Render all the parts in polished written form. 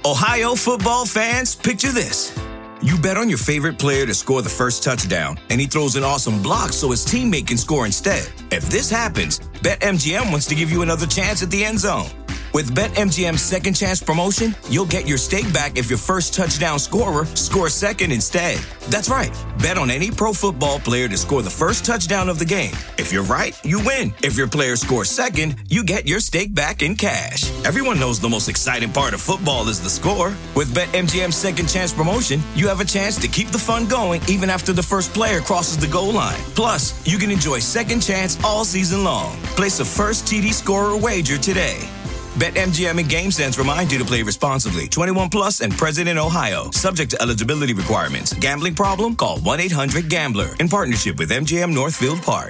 Ohio football fans, picture this. You bet on your favorite player to score the first touchdown, and he throws an awesome block so his teammate can score instead. If this happens, BetMGM wants to give you another chance at the end zone. With BetMGM's second chance promotion, you'll get your stake back if your first touchdown scorer scores second instead. That's right. Bet on any pro football player to score the first touchdown of the game. If you're right, you win. If your player scores second, you get your stake back in cash. Everyone knows the most exciting part of football is the score. With BetMGM's second chance promotion, you have a chance to keep the fun going even after the first player crosses the goal line. Plus, you can enjoy second chance all season long. Place a first TD scorer wager today. BetMGM and GameSense remind you to play responsibly. 21 plus and present in Ohio. Subject to eligibility requirements. Gambling problem? Call 1-800-GAMBLER. In partnership with MGM Northfield Park.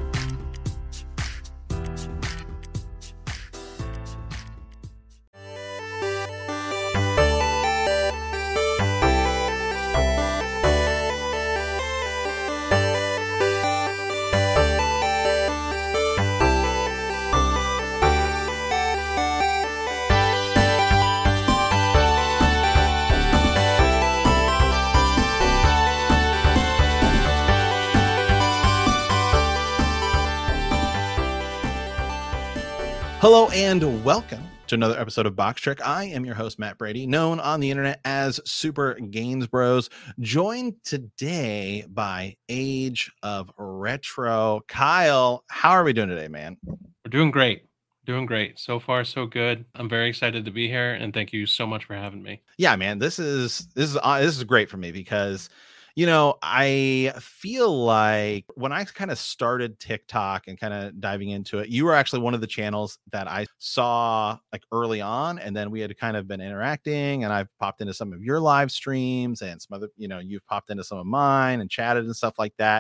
Hello and welcome to another episode of Box Trek. I am your host, Matt Brady, known on the internet as Super Games Bros, joined today by Age of Retro. Kyle, how are we doing today, man? We're doing great. Doing great. So far, so good. I'm very excited to be here, and thank you so much for having me. Yeah, man, this is great for me because I feel like when I kind of started TikTok and kind of diving into it, you were actually one of the channels that I saw like early on. And then we had kind of been interacting, and I've popped into some of your live streams and some other, you've popped into some of mine and chatted and stuff like that.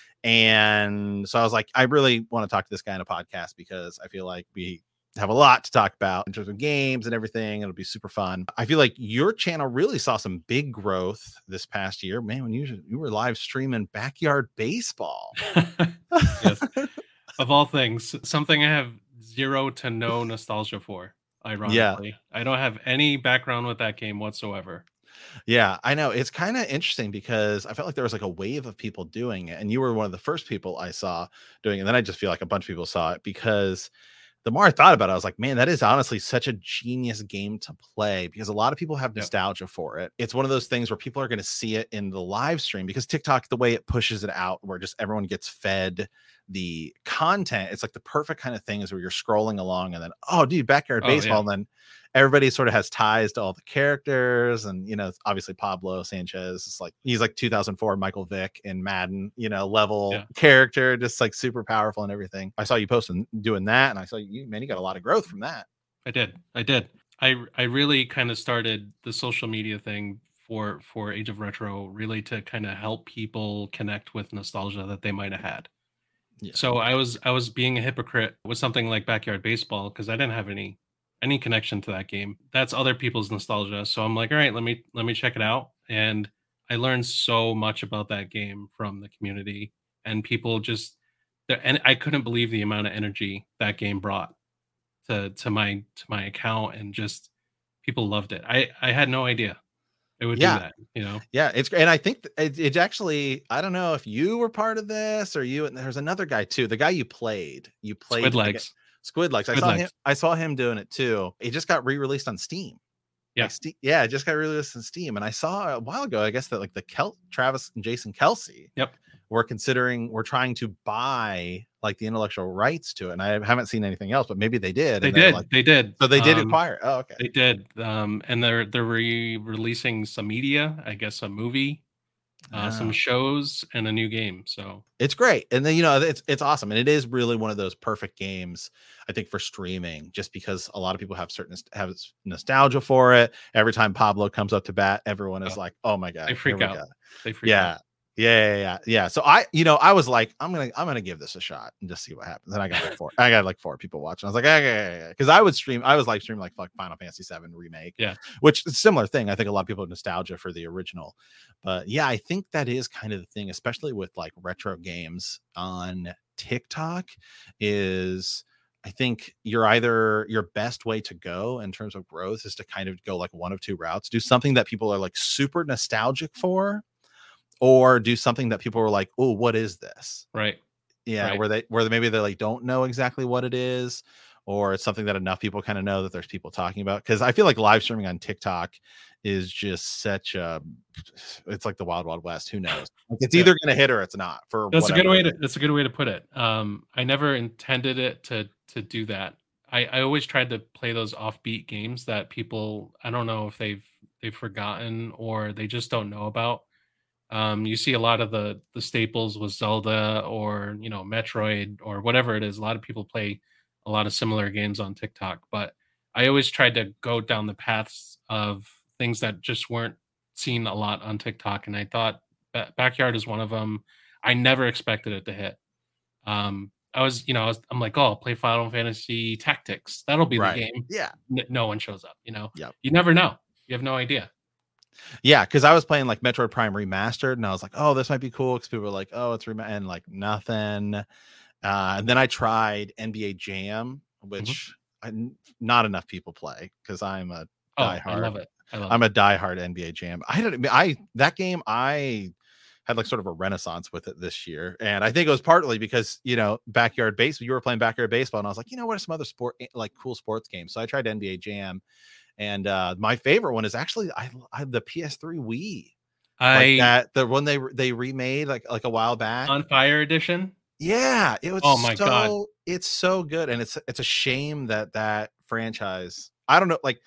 And so I was like, I really want to talk to this guy in a podcast because I feel like we have a lot to talk about in terms of games and everything. It'll be super fun. I feel like your channel really saw some big growth this past year, man, when you were live streaming backyard baseball. Yes. Of all things, something I have zero to no nostalgia for, ironically. Yeah. I don't have any background with that game whatsoever. Yeah, I know. It's kind of interesting because I felt like there was like a wave of people doing it, and you were one of the first people I saw doing it. And then I just feel like a bunch of people saw it because the more I thought about it, I was like, man, that is honestly such a genius game to play because a lot of people have nostalgia for it. It's one of those things where people are going to see it in the live stream because TikTok, the way it pushes it out, where just everyone gets fed the content. It's like the perfect kind of thing is where you're scrolling along and then, oh, dude, backyard baseball. And then everybody sort of has ties to all the characters. And, obviously Pablo Sanchez is like, he's like 2004 Michael Vick in Madden, level character, just like super powerful and everything. I saw you posting doing that. And I saw you got a lot of growth from that. I did. I really kind of started the social media thing for Age of Retro, really to kind of help people connect with nostalgia that they might have had. Yeah. So I was being a hypocrite with something like backyard baseball because I didn't have any connection to that game. That's other people's nostalgia. So I'm like, all right, let me check it out. And I learned so much about that game from the community and people and I couldn't believe the amount of energy that game brought to my account, and just people loved it. I had no idea it would do that, Yeah, it's great. And I think it's actually, I don't know if you were part of this or you, and there's another guy too, the guy you played Squid Legs. I saw him doing it too. It just got re-released on Steam. Yeah. It just got re-released on Steam. And I saw a while ago, I guess that like Travis and Jason Kelsey we're trying to buy like the intellectual rights to it. And I haven't seen anything else, but maybe they did. They did. So they did acquire. Oh, okay. They did. And they're re-releasing some media, I guess a movie, some shows, and a new game. So it's great. And then, it's awesome. And it is really one of those perfect games, I think, for streaming, just because a lot of people have nostalgia for it. Every time Pablo comes up to bat, everyone is like, oh my God. They freak out. They freak out. Yeah. So I was like, I'm gonna give this a shot and just see what happens. And I got like four people watching. I was like, okay, because I was live streaming like Final Fantasy VII remake. Yeah, which is a similar thing. I think a lot of people have nostalgia for the original, but yeah, I think that is kind of the thing, especially with like retro games on TikTok, is I think your best way to go in terms of growth is to kind of go like one of two routes. Do something that people are like super nostalgic for, or do something that people are like, oh, what is this? Right. Yeah. Right. Where maybe they like don't know exactly what it is, or it's something that enough people kind of know that there's people talking about. Cause I feel like live streaming on TikTok is just it's like the wild, wild west. Who knows? Like it's either going to hit or it's not for that's whatever. That's a good way to put it. I never intended it to do that. I always tried to play those offbeat games that people, I don't know if they've forgotten or they just don't know about. You see a lot of the staples with Zelda or, you know, Metroid or whatever it is. A lot of people play a lot of similar games on TikTok, but I always tried to go down the paths of things that just weren't seen a lot on TikTok. And I thought Backyard is one of them. I never expected it to hit. I'm like, oh, I'll play Final Fantasy Tactics. That'll be the game. Yeah. No one shows up, you know? Yep. You never know. You have no idea. Yeah, because I was playing like Metroid Prime Remastered, and I was like, "Oh, this might be cool." Because people were like, "Oh, it's and like nothing." And then I tried NBA Jam, which not enough people play because I'm a diehard. I love it. I'm a diehard NBA Jam. That game I had like sort of a renaissance with it this year, and I think it was partly because Backyard Baseball. You were playing Backyard Baseball, and I was like, what are some other cool sports games? So I tried NBA Jam. And my favorite one is actually I have the PS3 Wii. The one they remade like a while back. On Fire Edition. Yeah, it was. Oh my god, it's so good, and it's a shame that franchise. I don't know, like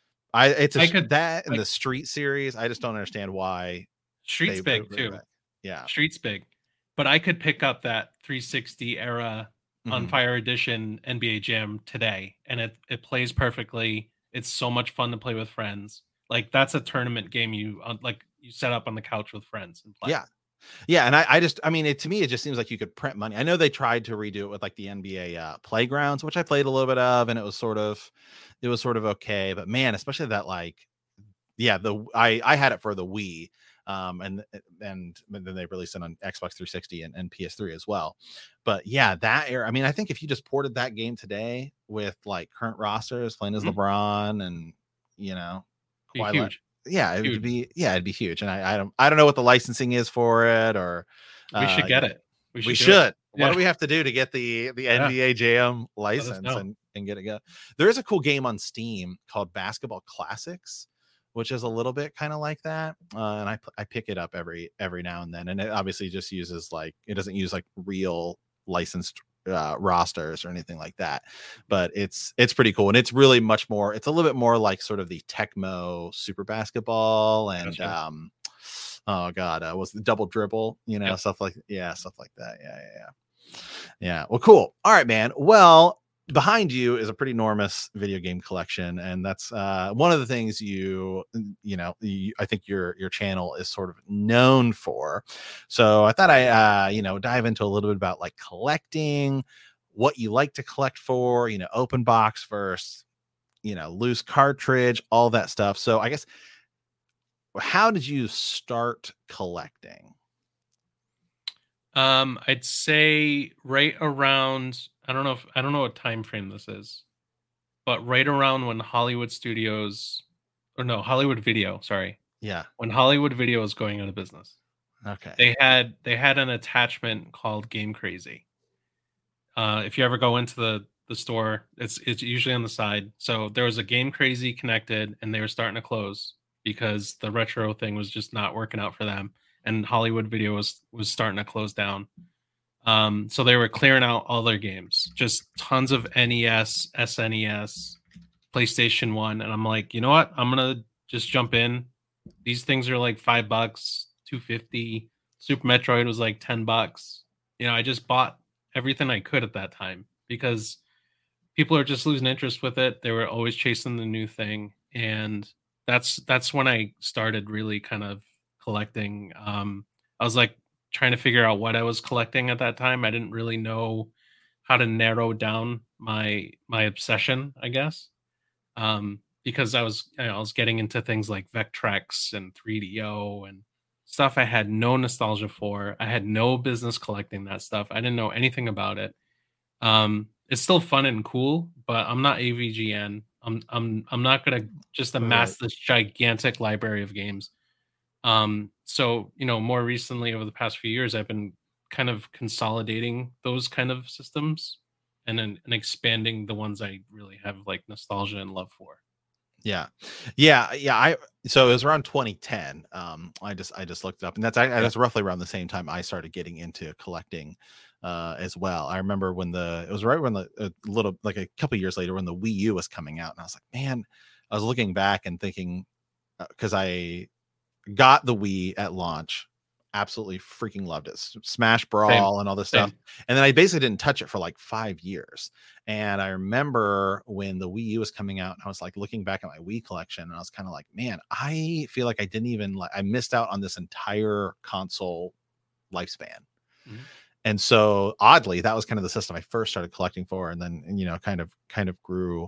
the Street series. I just don't understand why. Street's big too. Yeah, Street's big, but I could pick up that 360 era on Fire Edition NBA Jam today, and it plays perfectly. It's so much fun to play with friends. Like that's a tournament game you set up on the couch with friends and play. Yeah. And to me, it just seems like you could print money. I know they tried to redo it with like the NBA Playgrounds, which I played a little bit of, and it was sort of okay. But man, especially that I had it for the Wii. And then they released it on Xbox 360 and PS3 as well. But yeah, that era. I mean, I think if you just ported that game today with like current rosters playing as LeBron and huge. It'd be huge. And I don't know what the licensing is for it, or we should get it. We should. What do we have to do to get the NBA Jam license and get it go? There is a cool game on Steam called Basketball Classics, which is a little bit kind of like that. And I pick it up every now and then. And it obviously just uses it doesn't use like real licensed rosters or anything like that, but it's pretty cool. And it's really much more, it's a little bit more like sort of the Tecmo Super Basketball and was the Double Dribble, stuff like that. Yeah. Well, cool. All right, man. Well, behind you is a pretty enormous video game collection, and that's one of the things I think your channel is sort of known for. So I thought I dive into a little bit about like collecting, what you like to collect for, open box versus loose cartridge, all that stuff. So I guess, how did you start collecting? I'd say right around, I don't know what time frame this is, but right around when Hollywood Video, sorry. Yeah. When Hollywood Video was going out of business. Okay. They had an attachment called Game Crazy. If you ever go into the store, it's usually on the side. So there was a Game Crazy connected, and they were starting to close because the retro thing was just not working out for them. And Hollywood Video was starting to close down. So they were clearing out all their games, just tons of NES, SNES, PlayStation 1. And I'm like, you know what? I'm going to just jump in. These things are like $5, $2.50. Super Metroid was like $10. I just bought everything I could at that time because people are just losing interest with it. They were always chasing the new thing. And that's when I started really kind of collecting. I was like trying to figure out what I was collecting at that time. I didn't really know how to narrow down my obsession, I guess. Because I was getting into things like Vectrex and 3DO and stuff I had no nostalgia for. I had no business collecting that stuff. I didn't know anything about it. it's still fun and cool, but I'm not AVGN. I'm not gonna just amass this gigantic library of games. So more recently over the past few years, I've been kind of consolidating those kind of systems and expanding the ones I really have like nostalgia and love for. Yeah. So it was around 2010. I just looked it up, and that's roughly around the same time I started getting into collecting as well. I remember it was right when a couple years later when the Wii U was coming out, and I was like, man, I was looking back and thinking, because I got the Wii at launch, absolutely freaking loved it. Smash Brawl and all this stuff. And then I basically didn't touch it for like 5 years. And I remember when the Wii U was coming out, and I was like looking back at my Wii collection, and I was kind of like, man, I feel like I missed out on this entire console lifespan. Mm-hmm. And so oddly, that was kind of the system I first started collecting for, and then kind of grew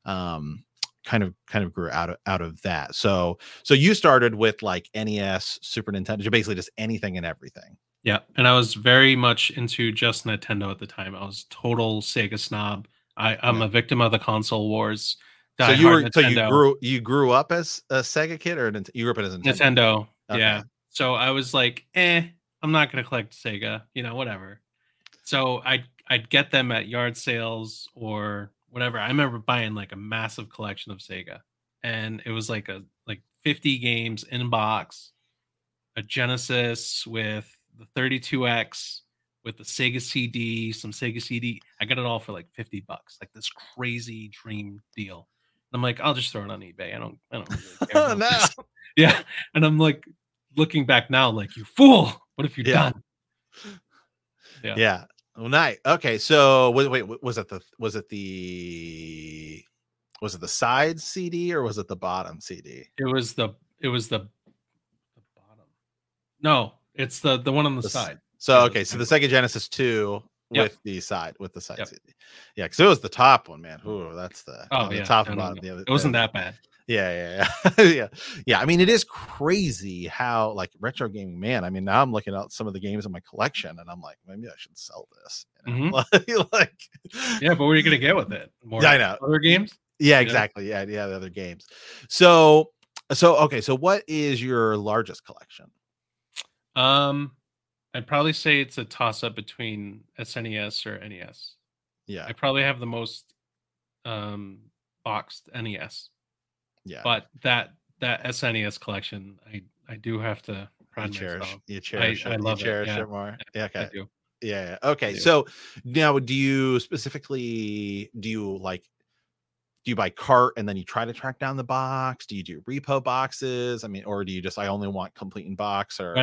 grew out of that. So you started with like NES, Super Nintendo, basically just anything and everything. Yeah, and I was very much into just Nintendo at the time. I was total Sega snob. I'm a victim of the console wars. So you grew up as a Sega kid, or you grew up as a Nintendo? Okay. Yeah. So I was like, I'm not gonna collect Sega, whatever. So I'd get them at yard sales or whatever. I remember buying like a massive collection of Sega, and it was like 50 games in box, a Genesis with the 32X, with the Sega CD, some Sega CD. I got it all for like $50, like this crazy dream deal. And I'm like, I'll just throw it on eBay. I don't really care. No. Yeah, and I'm like looking back now, like, you fool. What have you done? Yeah. Well, nice. Okay, so wait, was it the side CD or was it the bottom CD? It was the bottom. No, it's the one on the side. So okay, so the Sega Genesis 2 with the side CD. Yeah, because it was the top one, man. Ooh, that's the top and bottom. No. It wasn't that bad. Yeah. I mean, it is crazy how like retro gaming, man. I mean, now I'm looking at some of the games in my collection, and I'm like, maybe I should sell this. Mm-hmm. But what are you gonna get with it? More I know. Other games? Yeah, exactly. Yeah, the other games. So okay. So what is your largest collection? I'd probably say it's a toss up between SNES or NES. Yeah, I probably have the most boxed NES. Yeah, but that SNES collection, I do have to pride myself. You cherish it. I love it more. Yeah, okay. I do. Yeah. Okay. So now, do you buy cart and then you try to track down the box? Do you do repo boxes? I mean, or do you just, I only want complete in box? Or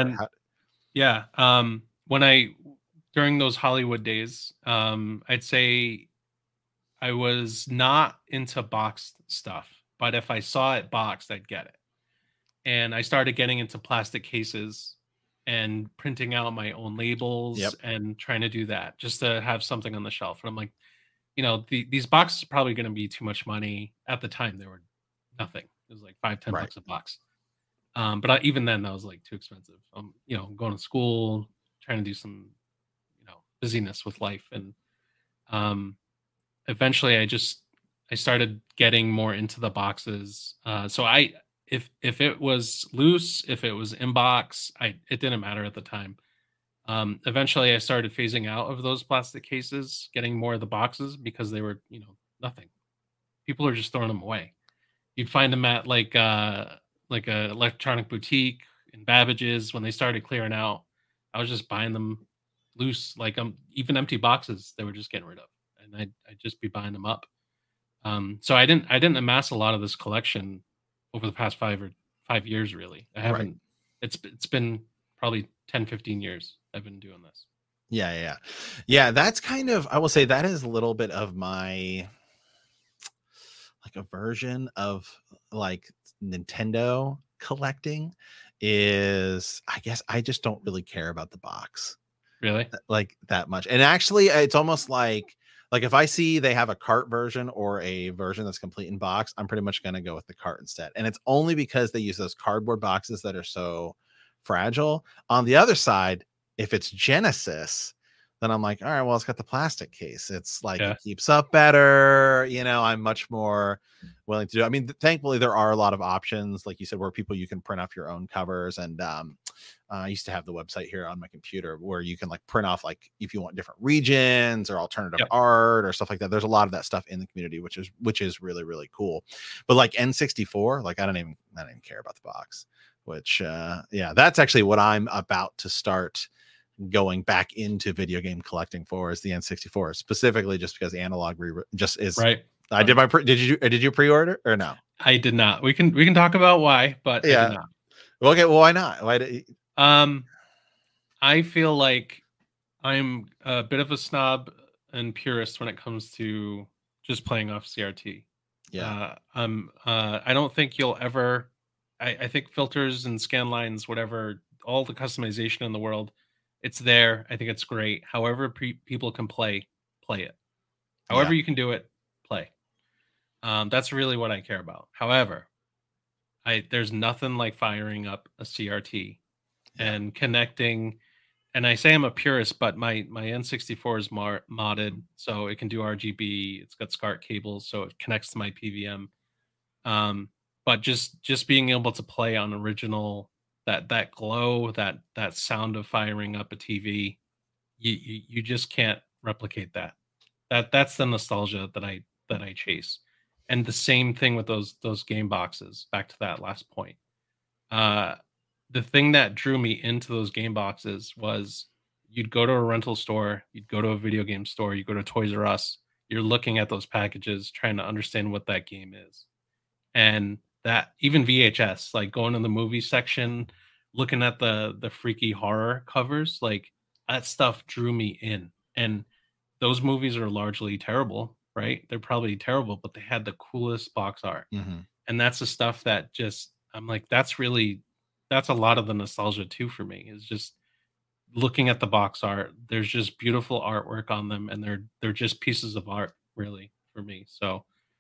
during those Hollywood days, I'd say I was not into boxed stuff. But if I saw it boxed, I'd get it. And I started getting into plastic cases and printing out my own labels and trying to do that just to have something on the shelf. And I'm like, these boxes are probably going to be too much money. At the time, they were nothing. It was like $5-10 a box. But even then, that was like too expensive. Going to school, trying to do some, busyness with life. And eventually I started getting more into the boxes. So if it was loose, if it was in box, it didn't matter at the time. Eventually I started phasing out of those plastic cases, getting more of the boxes because they were, nothing. People are just throwing them away. You'd find them at like a electronic boutique in Babbage's when they started clearing out. I was just buying them loose, like even empty boxes they were just getting rid of, and I'd just be buying them up. So I didn't amass a lot of this collection over the past 5 years, really. I haven't. Right. It's been probably 10-15 years I've been doing this. Yeah. That's kind of, I will say that is a little bit of my like a version of like Nintendo collecting is, I guess I just don't really care about the box. Really? Like that much. And actually it's almost like if I see they have a cart version or a version that's complete in box, I'm pretty much going to go with the cart instead. And it's only because they use those cardboard boxes that are so fragile. On the other side, if it's Genesis, then I'm like, all right, well, it's got the plastic case. It's like it keeps up better. You know, I'm much more willing to do. I mean, thankfully, there are a lot of options, like you said, where you can print off your own covers. And I used to have the website here on my computer where you can like print off, like if you want different regions or alternative art or stuff like that. There's a lot of that stuff in the community, which is really, really cool. But like N64, like I don't even care about the box. Which that's actually what I'm about to start going back into video game collecting for, is the N64, specifically just because analog just is right. I did my did you pre-order or no? I did not. We can talk about why, but I did not. Okay, well, why not? Why did I feel like I'm a bit of a snob and purist when it comes to just playing off CRT. I don't think you'll ever I think filters and scan lines, whatever, all the customization in the world, it's there. I think it's great. However, people can play it. However you can do it, play. That's really what I care about. However, there's nothing like firing up a CRT and connecting. And I say I'm a purist, but my N64 is modded, so it can do RGB. It's got SCART cables, so it connects to my PVM. But just being able to play on original, that glow, that sound of firing up a TV, you just can't replicate that. That's the nostalgia that I chase. And the same thing with those game boxes. Back to that last point. The thing that drew me into those game boxes was you'd go to a rental store, you'd go to a video game store, you go to Toys R Us, you're looking at those packages, trying to understand what that game is. And that even VHS, like going in the movie section, looking at the freaky horror covers, like that stuff drew me in. And those movies are largely terrible, right? They're probably terrible, but they had the coolest box art. Mm-hmm. And that's the stuff that just, I'm like, that's a lot of the nostalgia too for me, is just looking at the box art. There's just beautiful artwork on them, and they're just pieces of art really for me. So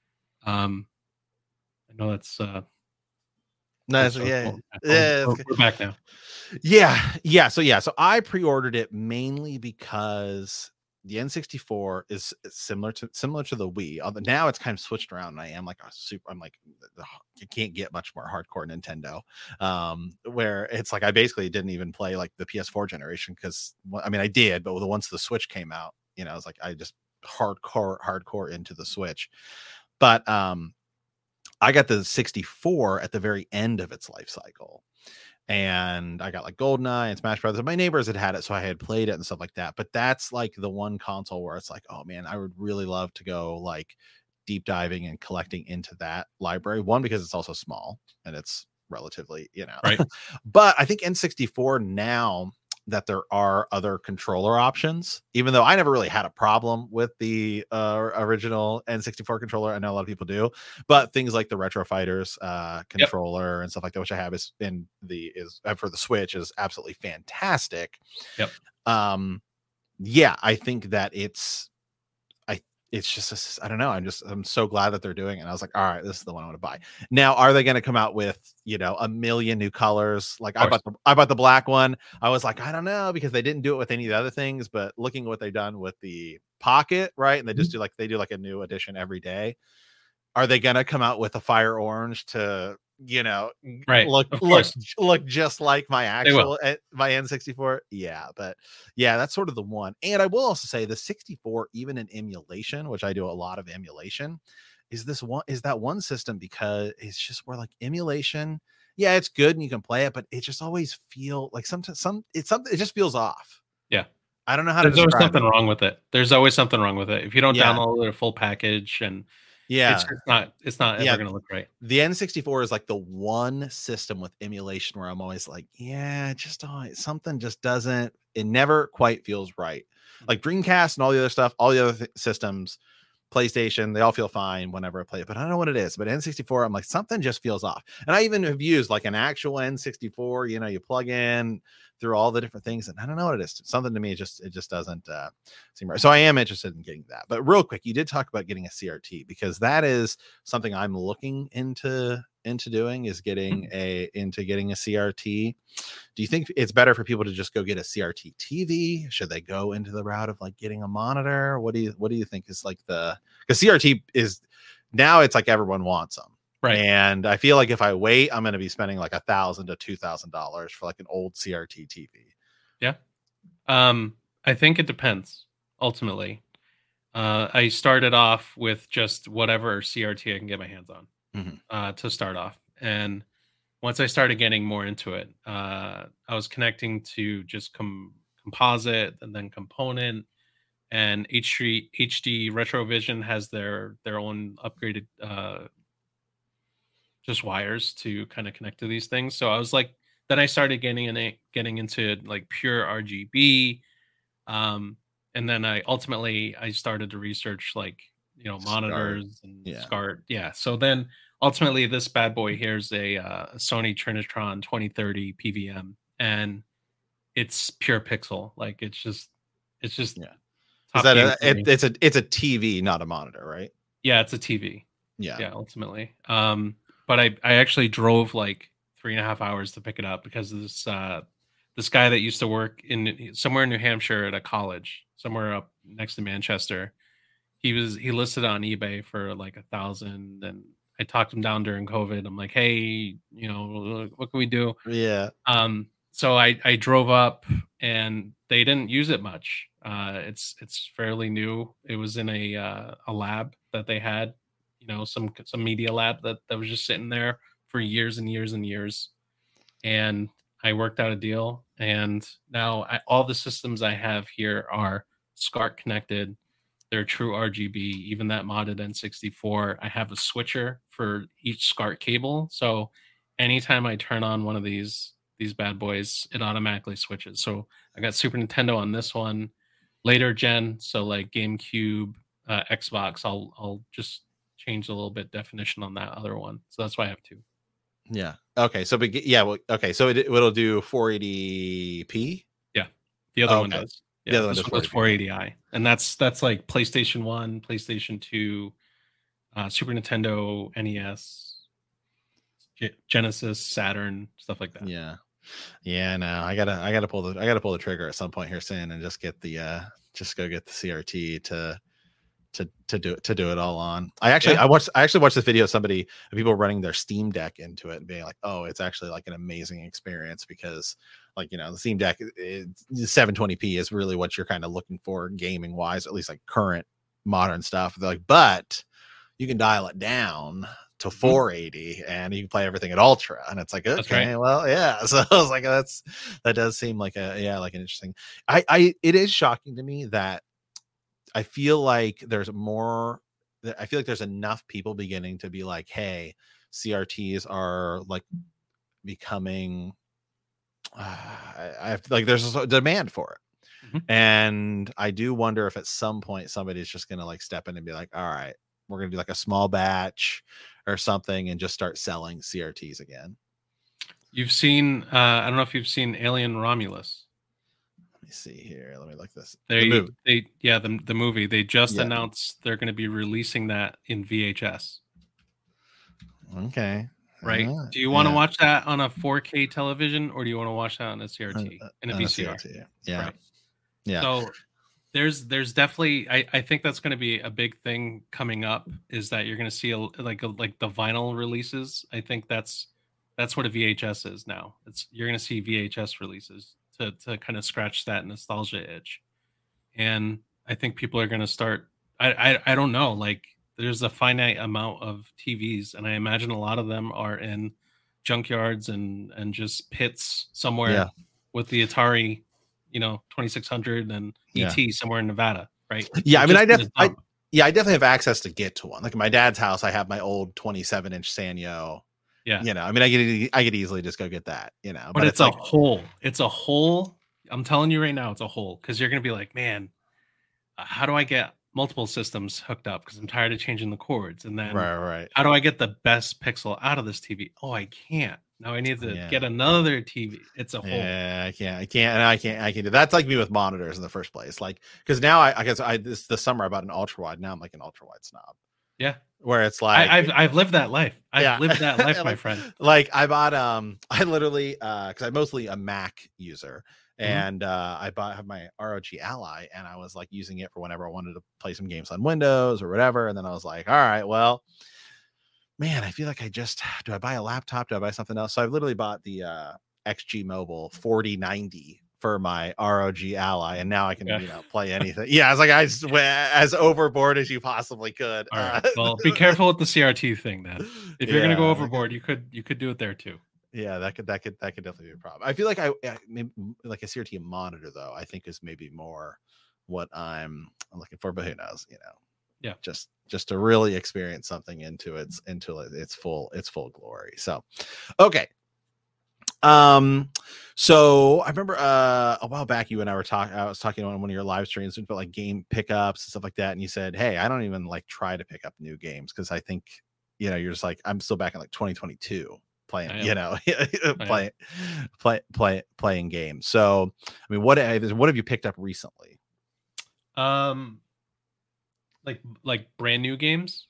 I know that's nice. We're back now. So I pre-ordered it mainly because the N64 is similar to the Wii. Now it's kind of switched around, and I'm like you can't get much more hardcore Nintendo. Where it's like I basically didn't even play like the PS4 generation, because I mean I did, but once the Switch came out, you know, I was like I just hardcore into the Switch. But I got the 64 at the very end of its life cycle. And I got like GoldenEye and Smash Brothers. My neighbors had it, so I had played it and stuff like that. But that's like the one console where it's like, oh man, I would really love to go like deep diving and collecting into that library. One, because it's also small and it's relatively, you know, right. But I think N64 now that there are other controller options, even though I never really had a problem with the original N64 controller. I know a lot of people do, but things like the Retro Fighters controller and stuff like that, which I have is for the Switch, is absolutely fantastic. Yep. I think that it's just I don't know. I'm so glad that they're doing it. And I was like, all right, this is the one I want to buy. Now, are they going to come out with, you know, a million new colors? Like I bought the black one. I was like, I don't know, because they didn't do it with any of the other things, but looking at what they've done with the Pocket, right? And they just do like a new edition every day. Are they going to come out with a fire orange to, you know, look just like my actual my N64? But that's sort of the one. And I will also say the 64, even in emulation, which I do a lot of emulation, is that one system, because it's just where like emulation, it's good and you can play it, but it just always feel like it just feels off. I don't know how to describe it. There's something wrong with it. There's always something wrong with it if you don't download a full package. And it's not ever going to look right. The N64 is like the one system with emulation where I'm always like, something just doesn't, it never quite feels right. Like Dreamcast and all the other stuff, all the other systems, PlayStation, they all feel fine whenever I play it, but I don't know what it is. But N64, I'm like, something just feels off. And I even have used like an actual N64, you know, you plug in through all the different things, and I don't know what it is. Something to me, it just doesn't seem right. So I am interested in getting that. But real quick, you did talk about getting a CRT, because that is something I'm looking into into doing is getting a CRT. Do you think it's better for people to just go get a CRT TV? Should they go into the route of like getting a monitor? What do you think is like because CRT is now, it's like everyone wants them. Right. And I feel like if I wait, I'm going to be spending like $1,000 to $2,000 for like an old CRT TV. Yeah. I think it depends ultimately. I started off with just whatever CRT I can get my hands on to start off. And once I started getting more into it, I was connecting to just composite and then component, and HD Retrovision has their own upgraded just wires to kind of connect to these things. So I was like, then I started getting into like pure RGB. And then I started to research like, monitors and SCART. Yeah. So then ultimately this bad boy here is a Sony Trinitron 2030 PVM, and it's pure pixel. Like it's just yeah. Is that it's a TV, not a monitor, right? Yeah, it's a TV. Yeah. Ultimately. But I actually drove like 3.5 hours to pick it up because of this guy that used to work somewhere in New Hampshire at a college, somewhere up next to Manchester. He listed on eBay for like $1,000, and I talked him down during COVID. I'm like, hey, what can we do? Yeah. So I drove up, and they didn't use it much. It's fairly new. It was in a lab that they had, some media lab that was just sitting there for years and years and years. And I worked out a deal, and now all the systems I have here are SCART connected. They're true RGB. Even that modded N64, I have a switcher for each SCART cable. So anytime I turn on one of these bad boys, it automatically switches. So I got Super Nintendo on this one, later gen. So like GameCube, Xbox, I'll just change a little bit definition on that other one. So that's why I have two. Yeah. Okay. So okay. So it'll do 480p. Yeah. The other one does. Yeah. The other one does 480i, and that's like PlayStation 1, PlayStation 2, Super Nintendo, NES, Genesis, Saturn, stuff like that. Yeah. Yeah. No, I gotta pull the trigger at some point here soon and just get just go get the CRT to do it all on. I actually watched this video of people running their Steam Deck into it and being like, oh, it's actually like an amazing experience, because like, the Steam Deck 720p is really what you're kind of looking for gaming wise, at least like current modern stuff. They're like, but you can dial it down to 480 and you can play everything at ultra, and it's like, okay, right. Well, yeah. So I was like, that does seem like an interesting. It is shocking to me that I feel like there's enough people beginning to be like, hey, CRTs are like becoming I feel like there's a demand for it. And I do wonder if at some point somebody's just gonna like step in and be like, all right, we're gonna do like a small batch or something and just start selling CRTs again. You've seen I don't know if you've seen Alien Romulus. Let me see here. Let me look this. The movie. They just announced they're going to be releasing that in VHS. Okay. Right. Do you want to watch that on a 4K television, or do you want to watch that on a CRT and a VCR? CRT, yeah. Right. Yeah. So there's definitely I think that's going to be a big thing coming up, is that you're going to see like the vinyl releases. I think that's what a VHS is now. You're going to see VHS releases to kind of scratch that nostalgia itch. And I think people are going to start, I don't know, like there's a finite amount of TVs, and I imagine a lot of them are in junkyards and just pits somewhere with the Atari, 2600 and ET somewhere in Nevada, right? Yeah, I mean, I definitely have access to get to one. Like in my dad's house, I have my old 27-inch Sanyo. Yeah. I mean, I could easily just go get that, but it's a hole. It's a hole. I'm telling you right now, it's a hole, because you're going to be like, man, how do I get multiple systems hooked up? Because I'm tired of changing the cords. And then right. How do I get the best pixel out of this TV? Oh, I can't. Now I need to get another TV. It's a hole. Yeah, I can't do. That's like me with monitors in the first place. Like, because now I guess this summer I bought an ultra wide. Now I'm like an ultra wide snob. Yeah. where it's like I've lived that life. I've lived that life, my friend. Like I bought I literally because I'm mostly a Mac user, and I have my ROG Ally, and I was like using it for whenever I wanted to play some games on Windows or whatever. And then I was like, all right, well, man, I feel like do I buy a laptop? Do I buy something else? So I've literally bought the XG Mobile 4090 for my ROG Ally, and now I can play anything. Yeah, I was like, I just went as overboard as you possibly could. All right. Well, be careful with the CRT thing then. If you're gonna go overboard, you could do it there too. Yeah, that could definitely be a problem. I feel like maybe like a CRT monitor though, I think is maybe more what I'm looking for, but who knows, Yeah, just to really experience something into its full glory. So okay. So I remember a while back you and I was talking on one of your live streams about like game pickups and stuff like that, and you said, hey, I don't even like try to pick up new games because I think you're just like, I'm still back in like 2022 playing playing games. So I mean, what have you picked up recently? Like brand new games,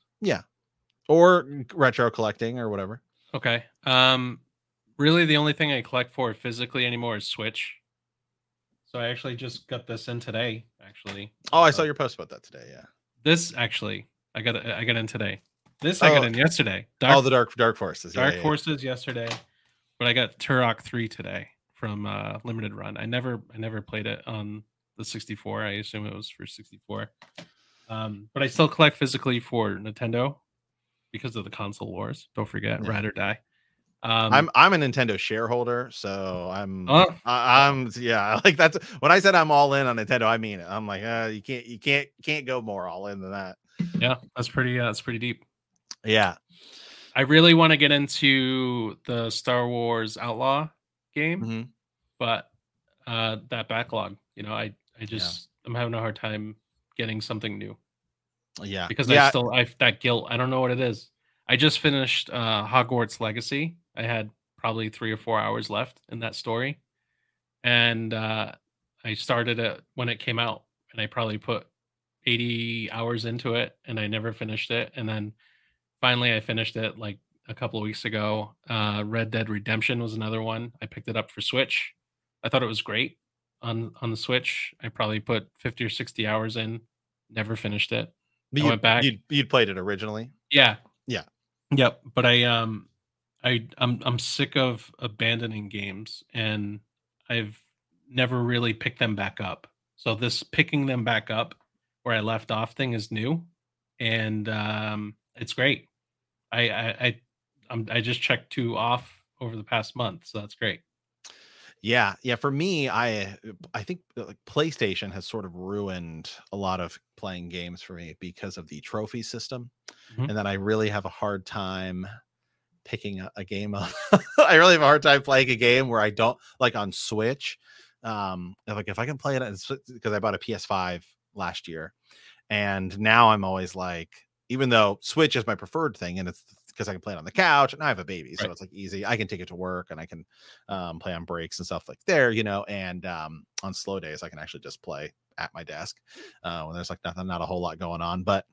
or retro collecting or whatever. Okay. Really, the only thing I collect for physically anymore is Switch. So I actually just got this in today. Actually, I saw your post about that today. Yeah, this actually I got in today. This I got in yesterday. The Dark Forces. Dark Forces yesterday, but I got Turok 3 today from Limited Run. I never played it on the 64. I assume it was for 64. But I still collect physically for Nintendo because of the console wars. Don't forget, Ride or Die. I'm a Nintendo shareholder, so I'm like, that's when I said I'm all in on Nintendo, I mean it. I'm like, you can't go more all in than that. Yeah, that's pretty deep. Yeah, I really want to get into the Star Wars Outlaw game, but that backlog, I'm having a hard time getting something new. Yeah, because I that guilt. I don't know what it is. I just finished Hogwarts Legacy. I had probably 3 or 4 hours left in that story, and I started it when it came out, and I probably put 80 hours into it, and I never finished it. And then finally, I finished it like a couple of weeks ago. Red Dead Redemption was another one. I picked it up for Switch. I thought it was great on the Switch. I probably put 50 or 60 hours in, never finished it. But I went back. You'd played it originally? Yeah. Yeah. Yep. But I'm sick of abandoning games, and I've never really picked them back up. So this picking them back up where I left off thing is new, and it's great. I just checked 2 off over the past month, so that's great. Yeah. For me, I think like PlayStation has sort of ruined a lot of playing games for me because of the trophy system, and that I really have a hard time picking a game up. I really have a hard time playing a game where I don't like on Switch. Like if I can play it, because I bought a PS5 last year, and now I'm always like, even though Switch is my preferred thing, and it's because I can play it on the couch, and I have a baby, so it's like easy. I can take it to work, and I can play on breaks and stuff like there, and on slow days I can actually just play at my desk when there's like not a whole lot going on. But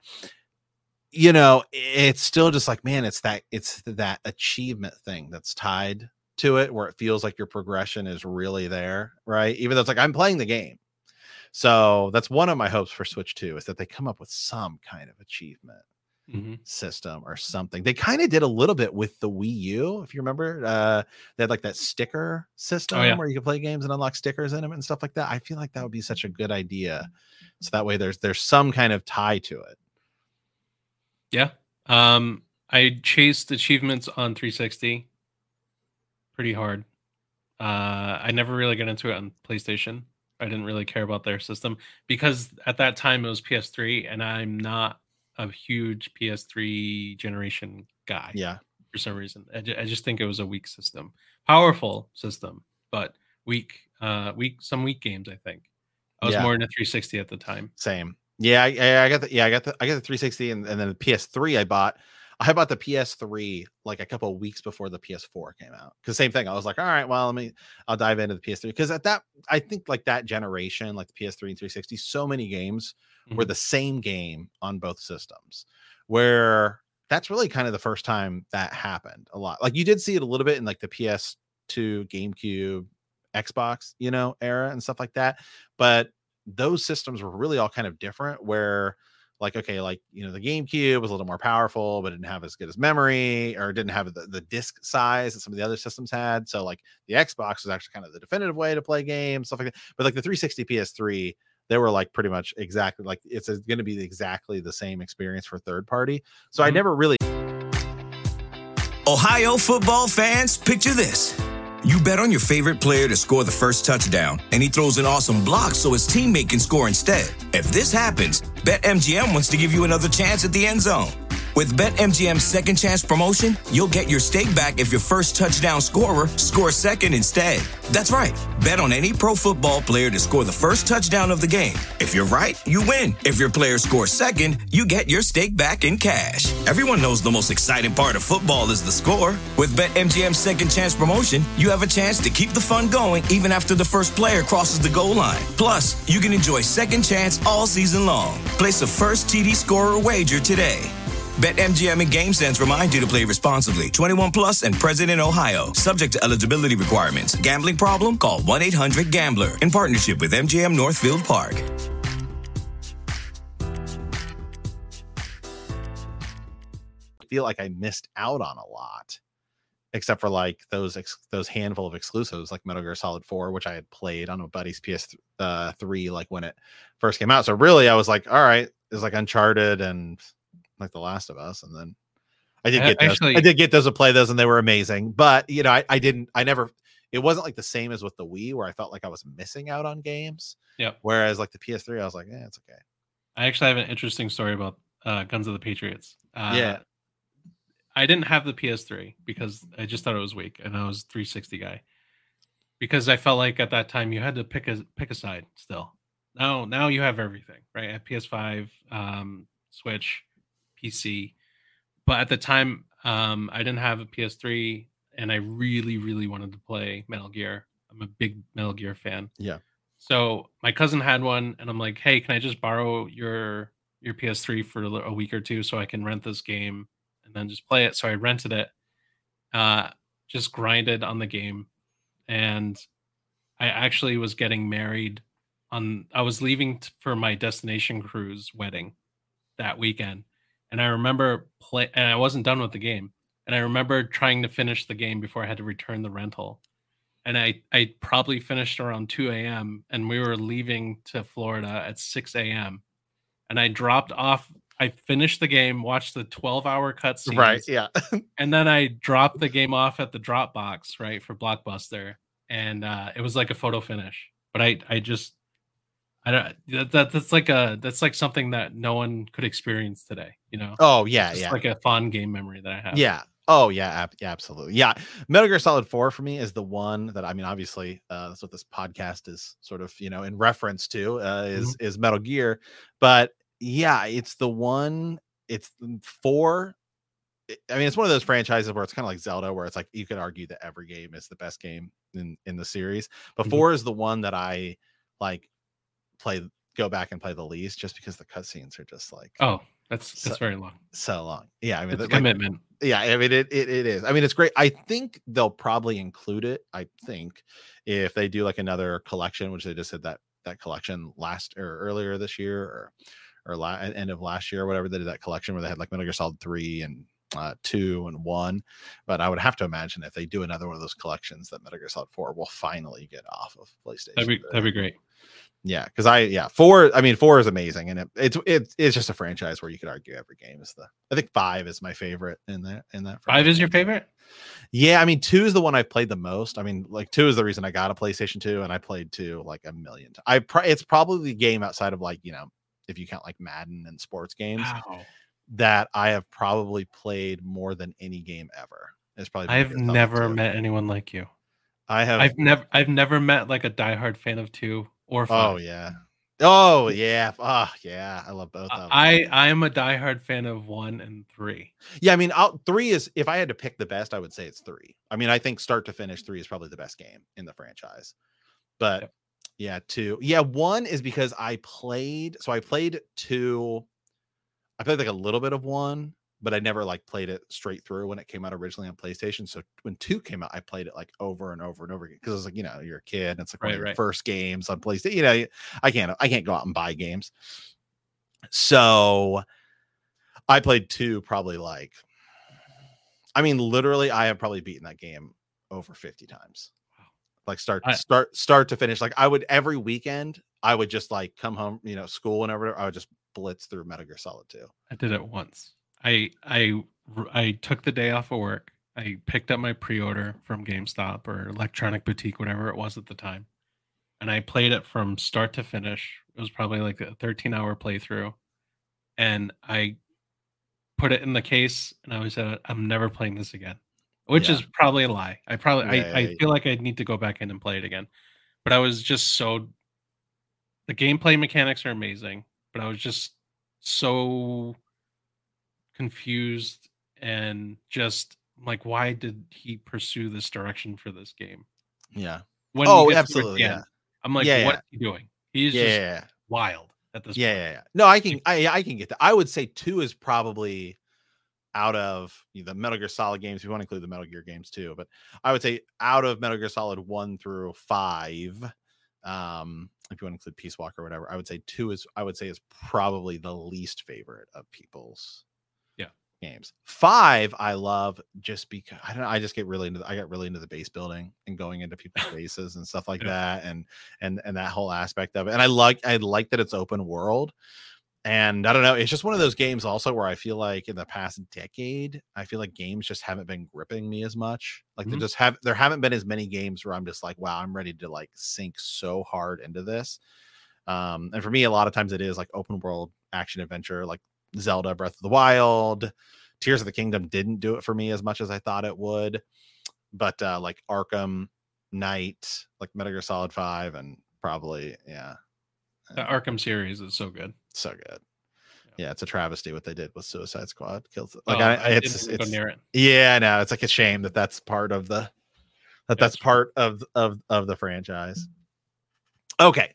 it's still just like, man, it's that achievement thing that's tied to it, where it feels like your progression is really there, right? Even though it's like I'm playing the game. So that's one of my hopes for Switch 2, is that they come up with some kind of achievement system or something. They kind of did a little bit with the Wii U, if you remember. They had like that sticker system where you could play games and unlock stickers in them and stuff like that. I feel like that would be such a good idea, so that way there's some kind of tie to it. Yeah. I chased achievements on 360 pretty hard. I never really got into it on PlayStation. I didn't really care about their system because at that time it was PS3, and I'm not a huge PS3 generation guy. Yeah. For some reason, I just think it was a weak system. Powerful system, but weak. Some weak games. I think I was more into 360 at the time. Same. Yeah, I got the 360, and then the PS3 I bought the PS3 like a couple of weeks before the PS4 came out. Because same thing, I was like, all right, well, I'll dive into the PS3, because at that, I think like that generation, like the PS3 and 360, so many games were the same game on both systems, where that's really kind of the first time that happened a lot. Like you did see it a little bit in like the PS2, GameCube, Xbox, era and stuff like that. But those systems were really all kind of different where like, okay, like, the GameCube was a little more powerful, but didn't have as good as memory or didn't have the disc size that some of the other systems had. So like the Xbox was actually kind of the definitive way to play games, stuff like that. But like the 360 PS3, they were like pretty much exactly like it's going to be exactly the same experience for third party. So I never really. Ohio football fans, picture this. You bet on your favorite player to score the first touchdown, and he throws an awesome block so his teammate can score instead. If this happens, BetMGM wants to give you another chance at the end zone. With BetMGM's second chance promotion, you'll get your stake back if your first touchdown scorer scores second instead. That's right. Bet on any pro football player to score the first touchdown of the game. If you're right, you win. If your player scores second, you get your stake back in cash. Everyone knows the most exciting part of football is the score. With BetMGM's second chance promotion, you have a chance to keep the fun going even after the first player crosses the goal line. Plus, you can enjoy second chance all season long. Place a first TD scorer wager today. BetMGM and GameSense remind you to play responsibly. 21 plus and present in Ohio. Subject to eligibility requirements. Gambling problem? Call 1-800-GAMBLER. In partnership with MGM Northfield Park. I feel like I missed out on a lot, except for like those handful of exclusives like Metal Gear Solid 4, which I had played on a buddy's PS3 like when it first came out. So really, I was like, all right, it's like Uncharted and like The Last of Us, and then I did get those to play those, and they were amazing. But it wasn't like the same as with the Wii, where I felt like I was missing out on games. Yeah. Whereas like the PS3, I was like, it's okay. I actually have an interesting story about Guns of the Patriots. Yeah. I didn't have the PS3 because I just thought it was weak, and I was 360 guy. Because I felt like at that time you had to pick a side still. Now you have everything, right? At PS5, Switch, PC, but at the time I didn't have a PS3, and I really, really wanted to play Metal Gear. I'm a big Metal Gear fan. Yeah. So my cousin had one, and I'm like, hey, can I just borrow your PS3 for a week or two so I can rent this game and then just play it? So I rented it, just grinded on the game, and I actually was getting married I was leaving for my destination cruise wedding that weekend. And I remember and I wasn't done with the game. And I remember trying to finish the game before I had to return the rental. And I probably finished around 2 a.m. and we were leaving to Florida at 6 a.m. And I dropped off. I finished the game, watched the 12-hour cutscenes. Right, yeah. And then I dropped the game off at the Dropbox, right, for Blockbuster. And it was like a photo finish. But that's like something that no one could experience today, Oh yeah, it's like a fun game memory that I have. Yeah. Oh yeah, absolutely. Yeah. Metal Gear Solid 4 for me is the one that, I mean, obviously that's what this podcast is sort of, in reference to, is Metal Gear. But yeah, it's the one. It's 4. I mean, it's one of those franchises where it's kind of like Zelda, where it's like you could argue that every game is the best game in the series, but 4 is the one that I like go back and play the least, just because the cutscenes are just like, that's very long. So long. Yeah, I mean, it's a commitment. Yeah, I mean it is. I mean, it's great. I think they'll probably include it. I think if they do like another collection, which they just did that collection earlier this year or end of last year or whatever, they did that collection where they had like Metal Gear Solid 3 and 2 and 1. But I would have to imagine if they do another one of those collections, that Metal Gear Solid 4 will finally get off of PlayStation. That'd be great. Yeah, because 4 is amazing, and it's just a franchise where you could argue every game is I think 5 is my favorite in that. 5 is your favorite? Yeah, I mean 2 is the one I've played the most. I mean, like 2 is the reason I got a PlayStation 2, and I played 2 like a million times. It's probably the game outside of like, if you count like Madden and sports games, that I have probably played more than any game ever. It's probably I've never met anyone like you. I've never met like a diehard fan of 2 or 5. Oh yeah. Oh yeah. I love both of them. I am a diehard fan of 1 and 3. Yeah, I mean, 3 is, if I had to pick the best, I would say it's 3. I mean, I think start to finish 3 is probably the best game in the franchise. But yeah, 2. Yeah, 1 is because I played 2. I played like a little bit of 1, but I never like played it straight through when it came out originally on PlayStation. So when 2 came out, I played it like over and over and over again because it's like, you're a kid and it's like one of your first games on PlayStation. I can't go out and buy games. So I played 2 probably literally I have probably beaten that game over 50 times. Like start to finish. Like I would every weekend, I would just like come home, school whenever I would just blitz through Metal Gear Solid 2. I did it once. I took the day off of work. I picked up my pre-order from GameStop or Electronic Boutique, whatever it was at the time. And I played it from start to finish. It was probably like a 13-hour playthrough. And I put it in the case and I always said, I'm never playing this again, which is probably a lie. I feel like I need to go back in and play it again. But I was just the gameplay mechanics are amazing, but I was just so confused and just like, why did he pursue this direction for this game? Yeah. When absolutely. I'm like, what's he doing? He's just wild at this point. Yeah. No, I can get that. I would say 2 is probably out of the Metal Gear Solid games. If you want to include the Metal Gear games too, but I would say out of Metal Gear Solid 1 through 5, if you want to include Peace Walker or whatever, I would say 2 is probably the least favorite of people's games. 5 I love just because I just get really into the base building and going into people's bases and stuff like that and that whole aspect of it. And I like that it's open world. And I don't know, it's just one of those games also where I feel like in the past decade, I feel like games just haven't been gripping me as much. Like there haven't been as many games where I'm just like, wow, I'm ready to like sink so hard into this. And for me, a lot of times it is like open world action adventure, like Zelda Breath of the Wild. Tears of the Kingdom didn't do it for me as much as I thought it would, but like Arkham Knight, like Metal Gear Solid 5, and probably the Arkham series is so good. Yeah, it's a travesty what they did with Suicide Squad. Kills it. It's go near it. Yeah, I know. It's like a shame that's part of that's part of the franchise. Okay.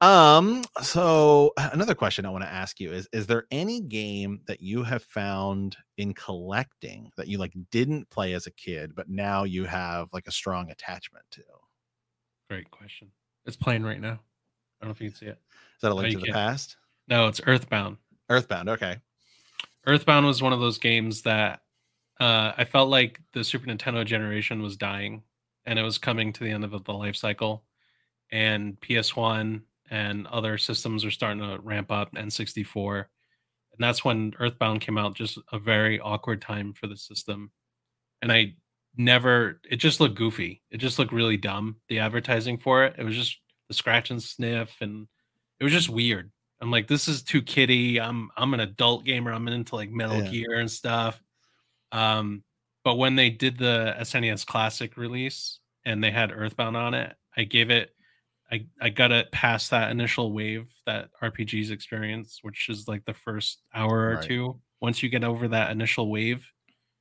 So another question I want to ask you is there any game that you have found in collecting that you like didn't play as a kid, but now you have like a strong attachment to? Great question. It's playing right now. I don't know if you can see it. Is that A Link to the Past? No, it's Earthbound. Okay. Earthbound was one of those games that I felt like the Super Nintendo generation was dying and it was coming to the end of the life cycle. And PS1 and other systems are starting to ramp up, N64. And that's when Earthbound came out, just a very awkward time for the system. And it just looked goofy. It just looked really dumb. The advertising for it was just the scratch and sniff. And it was just weird. I'm like, this is too kiddie. I'm an adult gamer. I'm into like Metal Gear and stuff. But when they did the SNES Classic release and they had Earthbound on it, I got it past that initial wave that RPGs experience, which is like the first hour or two. Once you get over that initial wave,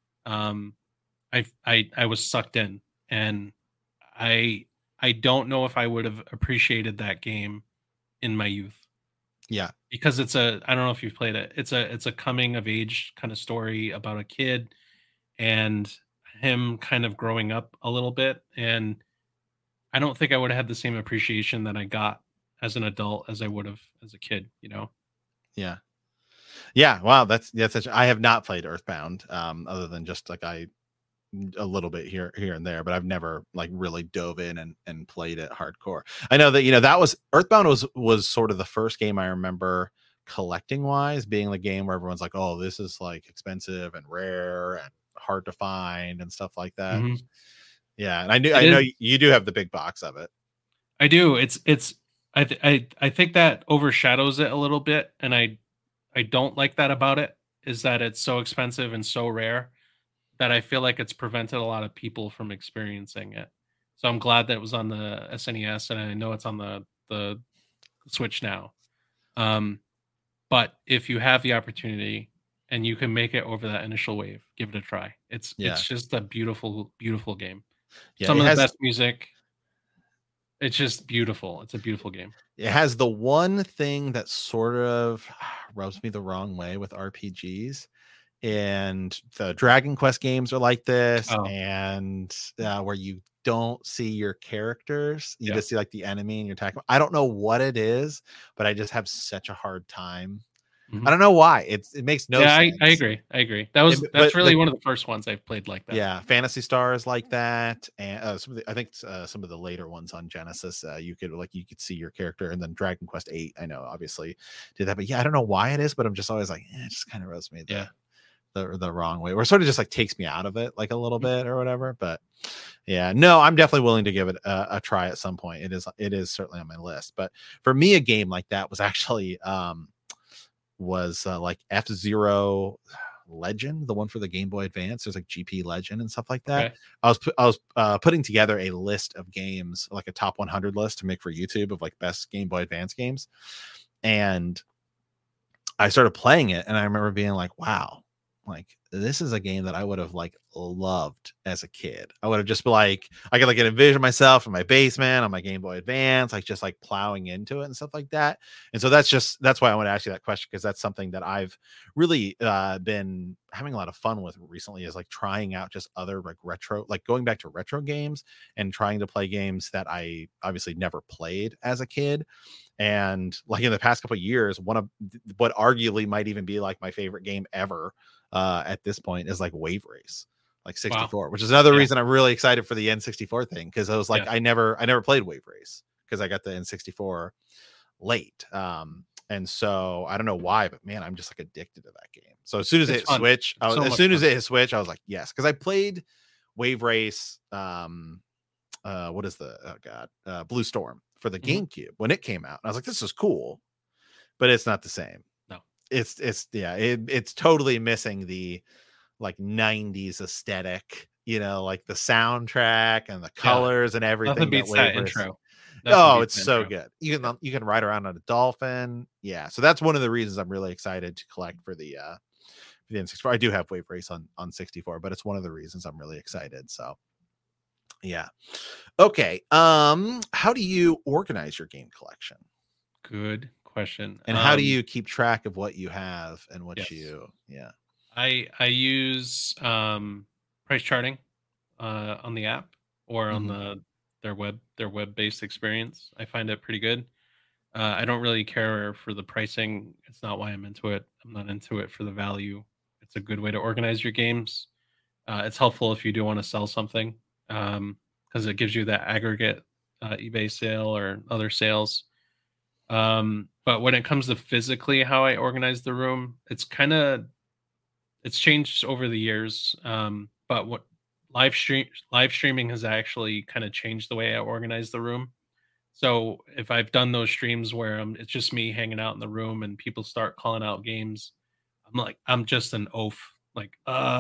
I was sucked in, and I don't know if I would have appreciated that game in my youth. Yeah, because I don't know if you've played it. It's a coming of age kind of story about a kid and him kind of growing up a little bit, and I don't think I would have had the same appreciation that I got as an adult as I would have as a kid, Yeah. Wow. That's I have not played Earthbound, other than just like a little bit here and there, but I've never like really dove in and played it hardcore. I know that, that was Earthbound was sort of the first game I remember collecting wise being the game where everyone's like, oh, this is like expensive and rare and hard to find and stuff like that. Mm-hmm. Yeah, and I know you do have the big box of it. I do. I think that overshadows it a little bit, and I don't like that about it. Is that it's so expensive and so rare that I feel like it's prevented a lot of people from experiencing it. So I'm glad that it was on the SNES, and I know it's on the Switch now. But if you have the opportunity and you can make it over that initial wave, give it a try. It's just a beautiful, beautiful game. Yeah, some of the best music. It's just beautiful. It's a beautiful game. It has the one thing that sort of rubs me the wrong way with RPGs and the Dragon Quest games are like this, Oh. and where you don't see your characters, you Yeah. just see like the enemy and you're attacking. I don't know what it is, but I just have such a hard time. I don't know why. It makes no sense. I agree. That's really one of the first ones I've played like that. Yeah, Phantasy Star is like that, and I think some of the later ones on Genesis, you could see your character, and then Dragon Quest 8, I know obviously did that, but yeah, I don't know why it is, but I'm just always like, it just kind of rubs me the wrong way, or sort of just like takes me out of it like a little bit or whatever. But yeah, no, I'm definitely willing to give it a try at some point. It is certainly on my list. But for me, a game like that was actually like F-Zero Legend, the one for the Game Boy Advance. There's like GP Legend and stuff like that. Okay. I was putting together a list of games, like a top 100 list to make for YouTube of like best Game Boy Advance games, and I started playing it, and I remember being like, wow, like this is a game that I would have like loved as a kid. I would have just been like, I could like envision myself in my basement on my Game Boy Advance, like just like plowing into it and stuff like that. And so that's why I want to ask you that question, because that's something that I've really been having a lot of fun with recently, is like trying out just other like retro, like going back to retro games and trying to play games that I obviously never played as a kid. And like in the past couple of years, one of what arguably might even be like my favorite game ever at this point is like Wave Race, like 64. Wow. Which is another reason I'm really excited for the N64 thing, because I was like, I never played Wave Race because I got the N64 late. And so I don't know why, but man, I'm just like addicted to that game. So as soon as it hit Switch, as soon as it hit Switch, I was like, yes, because I played Wave Race. What is the Blue Storm for the GameCube when it came out. And I was like, this is cool, but it's not the same. No, it's totally missing the like 90s aesthetic, like the soundtrack and the colors and everything. Nothing beats that intro. It's so good. You can ride around on a dolphin. Yeah. So that's one of the reasons I'm really excited to collect for the N64. I do have Wave Race on 64, but it's one of the reasons I'm really excited. So yeah. Okay. How do you organize your game collection? Good question. And how do you keep track of what you have and what I use price charting on the app or on their web-based experience. I find it pretty good. I don't really care for the pricing. It's not why I'm into it. I'm not into it for the value. It's a good way to organize your games. It's helpful if you do want to sell something, because it gives you that aggregate eBay sale or other sales. But when it comes to physically how I organize the room, it's changed over the years. But what live streaming has actually kind of changed the way I organize the room. So if I've done those streams where it's just me hanging out in the room and people start calling out games, I'm just an oaf. Like,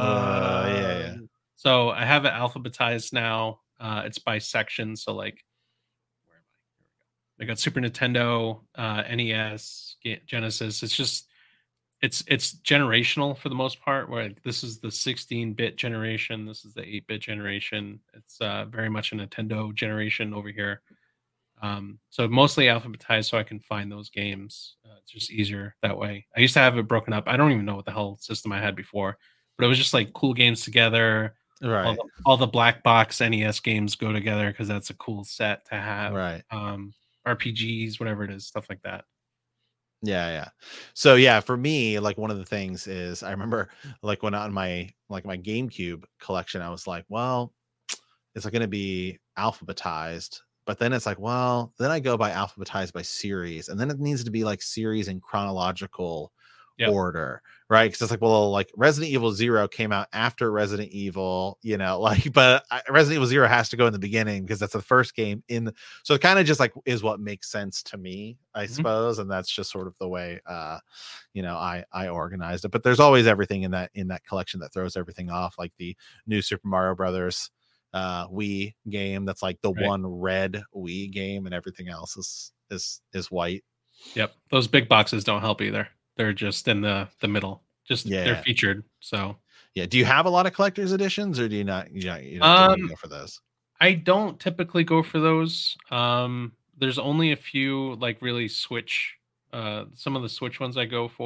So I have it alphabetized now. It's by section. So like, where am I? Here we go. I got Super Nintendo, NES, Genesis. It's generational for the most part, where this is the 16-bit generation. This is the 8-bit generation. It's very much a Nintendo generation over here. So mostly alphabetized so I can find those games. It's just easier that way. I used to have it broken up. I don't even know what the hell system I had before, but it was just like cool games together. Right. All the black box NES games go together because that's a cool set to have. Right. RPGs, whatever it is, stuff like that. Yeah. So yeah, for me, like one of the things is I remember like when on my GameCube collection, I was like, well, it's going to be alphabetized. But then it's like, well, then I go by alphabetized by series, and then it needs to be like series in chronological order, right? Because it's like, well, like Resident Evil 0 came out after Resident Evil, but Resident Evil 0 has to go in the beginning because that's the first game so it kind of just like is what makes sense to me, I suppose, and that's just sort of the way I organized it. But there's always everything in that collection that throws everything off, like the new Super Mario Brothers Wii game that's like the one red Wii game, and everything else is white. Yep, those big boxes don't help either. They're just in the middle. They're featured. So yeah, do you have a lot of collector's editions, or do you not? You don't go for those? I don't typically go for those. There's only a few like really Switch. Some of the Switch ones I go for.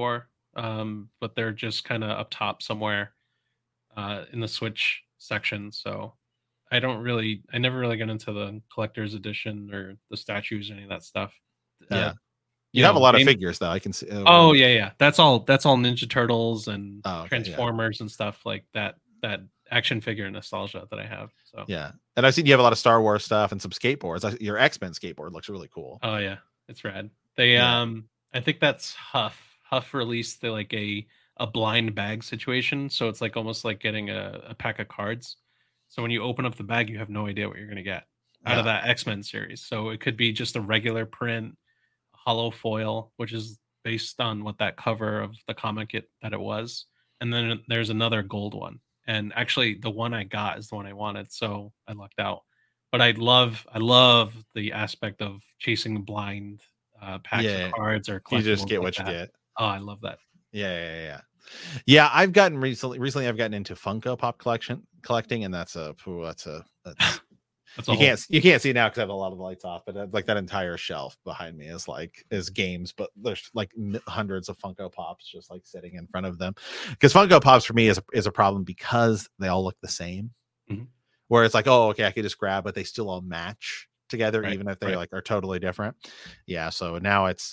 but they're just kind of up top somewhere in the Switch section. So I never really got into the collector's edition or the statues or any of that stuff. Yeah. You have a lot of figures though. I can see. Oh yeah. That's all Ninja Turtles and okay, Transformers and stuff like that. That action figure nostalgia that I have. So yeah. And I've seen you have a lot of Star Wars stuff and some skateboards. Your X-Men skateboard looks really cool. Oh yeah, it's rad. They I think that's Huff. Huff released a blind bag situation, so it's like almost like getting a pack of cards. So when you open up the bag, you have no idea what you're going to get out of that X-Men series. So it could be just a regular print, hollow foil, which is based on what that cover of the comic that it was, and then there's another gold one. And actually, the one I got is the one I wanted, so I lucked out. But I love the aspect of chasing blind packs of cards or collectibles. You just get what you get. Oh, I love that. Yeah. I've gotten recently. I've gotten into Funko Pop collecting, and that's you can't see now because I have a lot of the lights off. But like that entire shelf behind me is games, but there's like hundreds of Funko Pops just like sitting in front of them. Because Funko Pops for me is a problem because they all look the same. Mm-hmm. Where it's like, oh, okay, I could just grab, but they still all match together, even if they are totally different. Yeah. So now I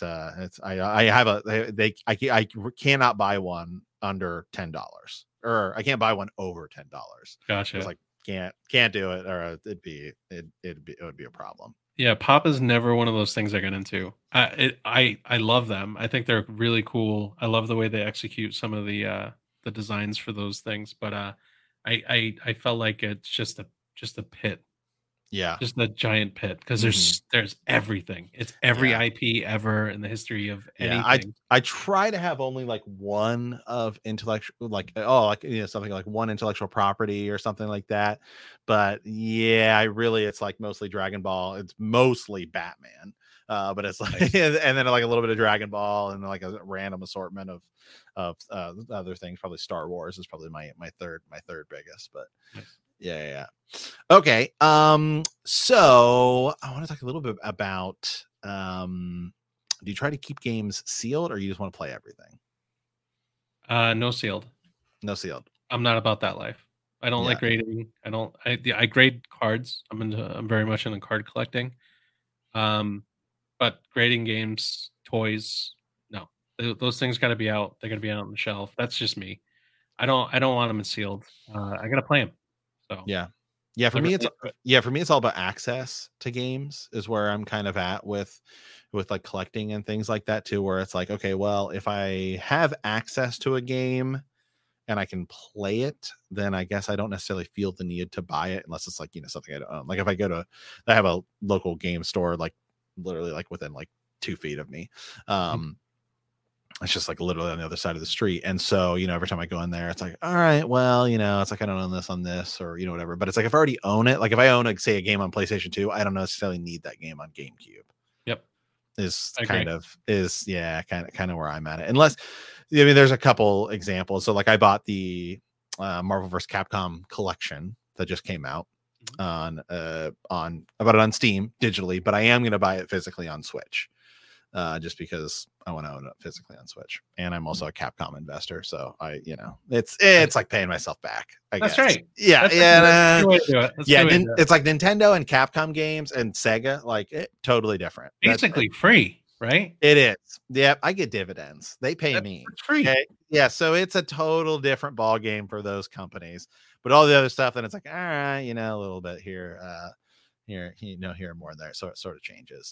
cannot buy one under $10, or I can't buy one over $10. Gotcha. It's like can't do it, or it would be a problem. Yeah, Pop is never one of those things I get into. I love them. I think they're really cool. I love the way they execute some of the designs for those things, but I felt like it's just a pit. Yeah, just a giant pit, because there's everything. It's every IP ever in the history of anything. I try to have only like one of intellectual, something like one intellectual property or something like that. But yeah, it's like mostly Dragon Ball. It's mostly Batman. But it's like, and then like a little bit of Dragon Ball, and like a random assortment of other things. Probably Star Wars is probably my third biggest, but. Nice. Yeah. Okay. So I want to talk a little bit about, do you try to keep games sealed, or you just want to play everything? No sealed. I'm not about that life. I don't like grading. I grade cards. I'm very much into card collecting. But grading games, toys, no. Those things got to be out. They're going to be out on the shelf. That's just me. I don't want them sealed. I got to play them. So yeah. For me, it's all about access to games is where I'm kind of at with like collecting and things like that too. Where it's like, okay, well, if I have access to a game and I can play it, then I guess I don't necessarily feel the need to buy it unless it's like, something I don't own. Like if I have a local game store, like literally like within like 2 feet of me. It's just like literally on the other side of the street. And so, every time I go in there, it's like, all right, well, it's like, I don't own this on this, or, whatever. But it's like, if I already own it, like if I own, like, say, a game on PlayStation 2, I don't necessarily need that game on GameCube. Yep. Is kind of where I'm at it. Unless, there's a couple examples. So like I bought the Marvel vs. Capcom collection that just came out I bought it on Steam digitally, but I am going to buy it physically on Switch. Just because I want to own it physically on Switch, and I'm also a Capcom investor, so it's like paying myself back. That's guess. Right. Yeah, that's the way to do it. It's like Nintendo and Capcom games and Sega, like totally different. Basically free, right? It is. Yeah, I get dividends. They pay me. It's free. Okay? Yeah, so it's a total different ball game for those companies. But all the other stuff, then it's like, all right, a little bit here, here and more there. So it sort of changes.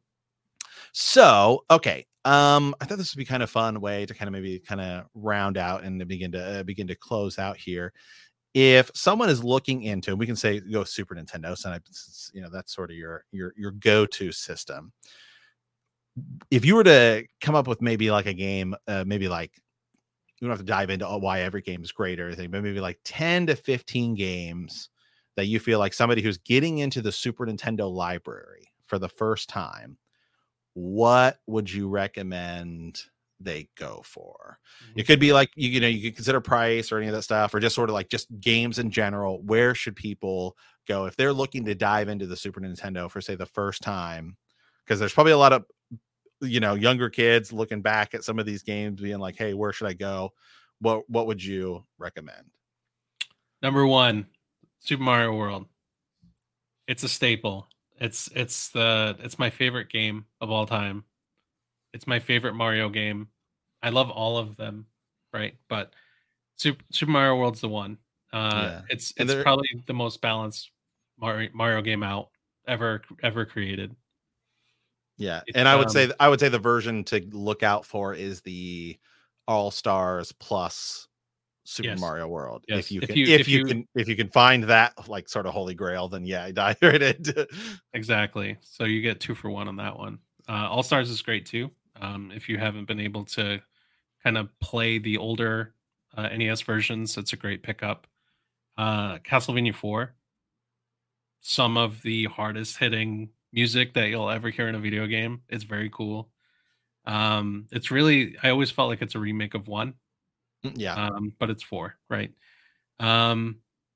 So, okay. I thought this would be kind of fun way to kind of round out and to begin to close out here. If someone is looking into, we can say go Super Nintendo, so that's sort of your go-to system. If you were to come up with maybe like a game, maybe like, you don't have to dive into why every game is great or anything, but maybe like 10 to 15 games that you feel like somebody who's getting into the Super Nintendo library for the first time, what would you recommend they go for? It could be like, you could consider price or any of that stuff, or just sort of like just games in general. Where should people go if they're looking to dive into the Super Nintendo for, say, the first time? Because there's probably a lot of younger kids looking back at some of these games, being like, "Hey, where should I go?" What would you recommend? Number 1, Super Mario World. It's a staple. It's my favorite game of all time. It's my favorite Mario game. I love all of them, right? But Super Mario World's the one. It's probably the most balanced Mario game out ever created. Yeah, and I would say the version to look out for is the All Stars plus Super Mario World. Yes. If you can find that like sort of holy grail, then I dive right into. Exactly. So you get 2 for 1 on that one. All Stars is great too. If you haven't been able to kind of play the older NES versions, it's a great pickup. Castlevania 4, some of the hardest hitting music that you'll ever hear in a video game. It's very cool. It's really, I always felt like it's a remake of 1. Yeah. But it's 4, right? I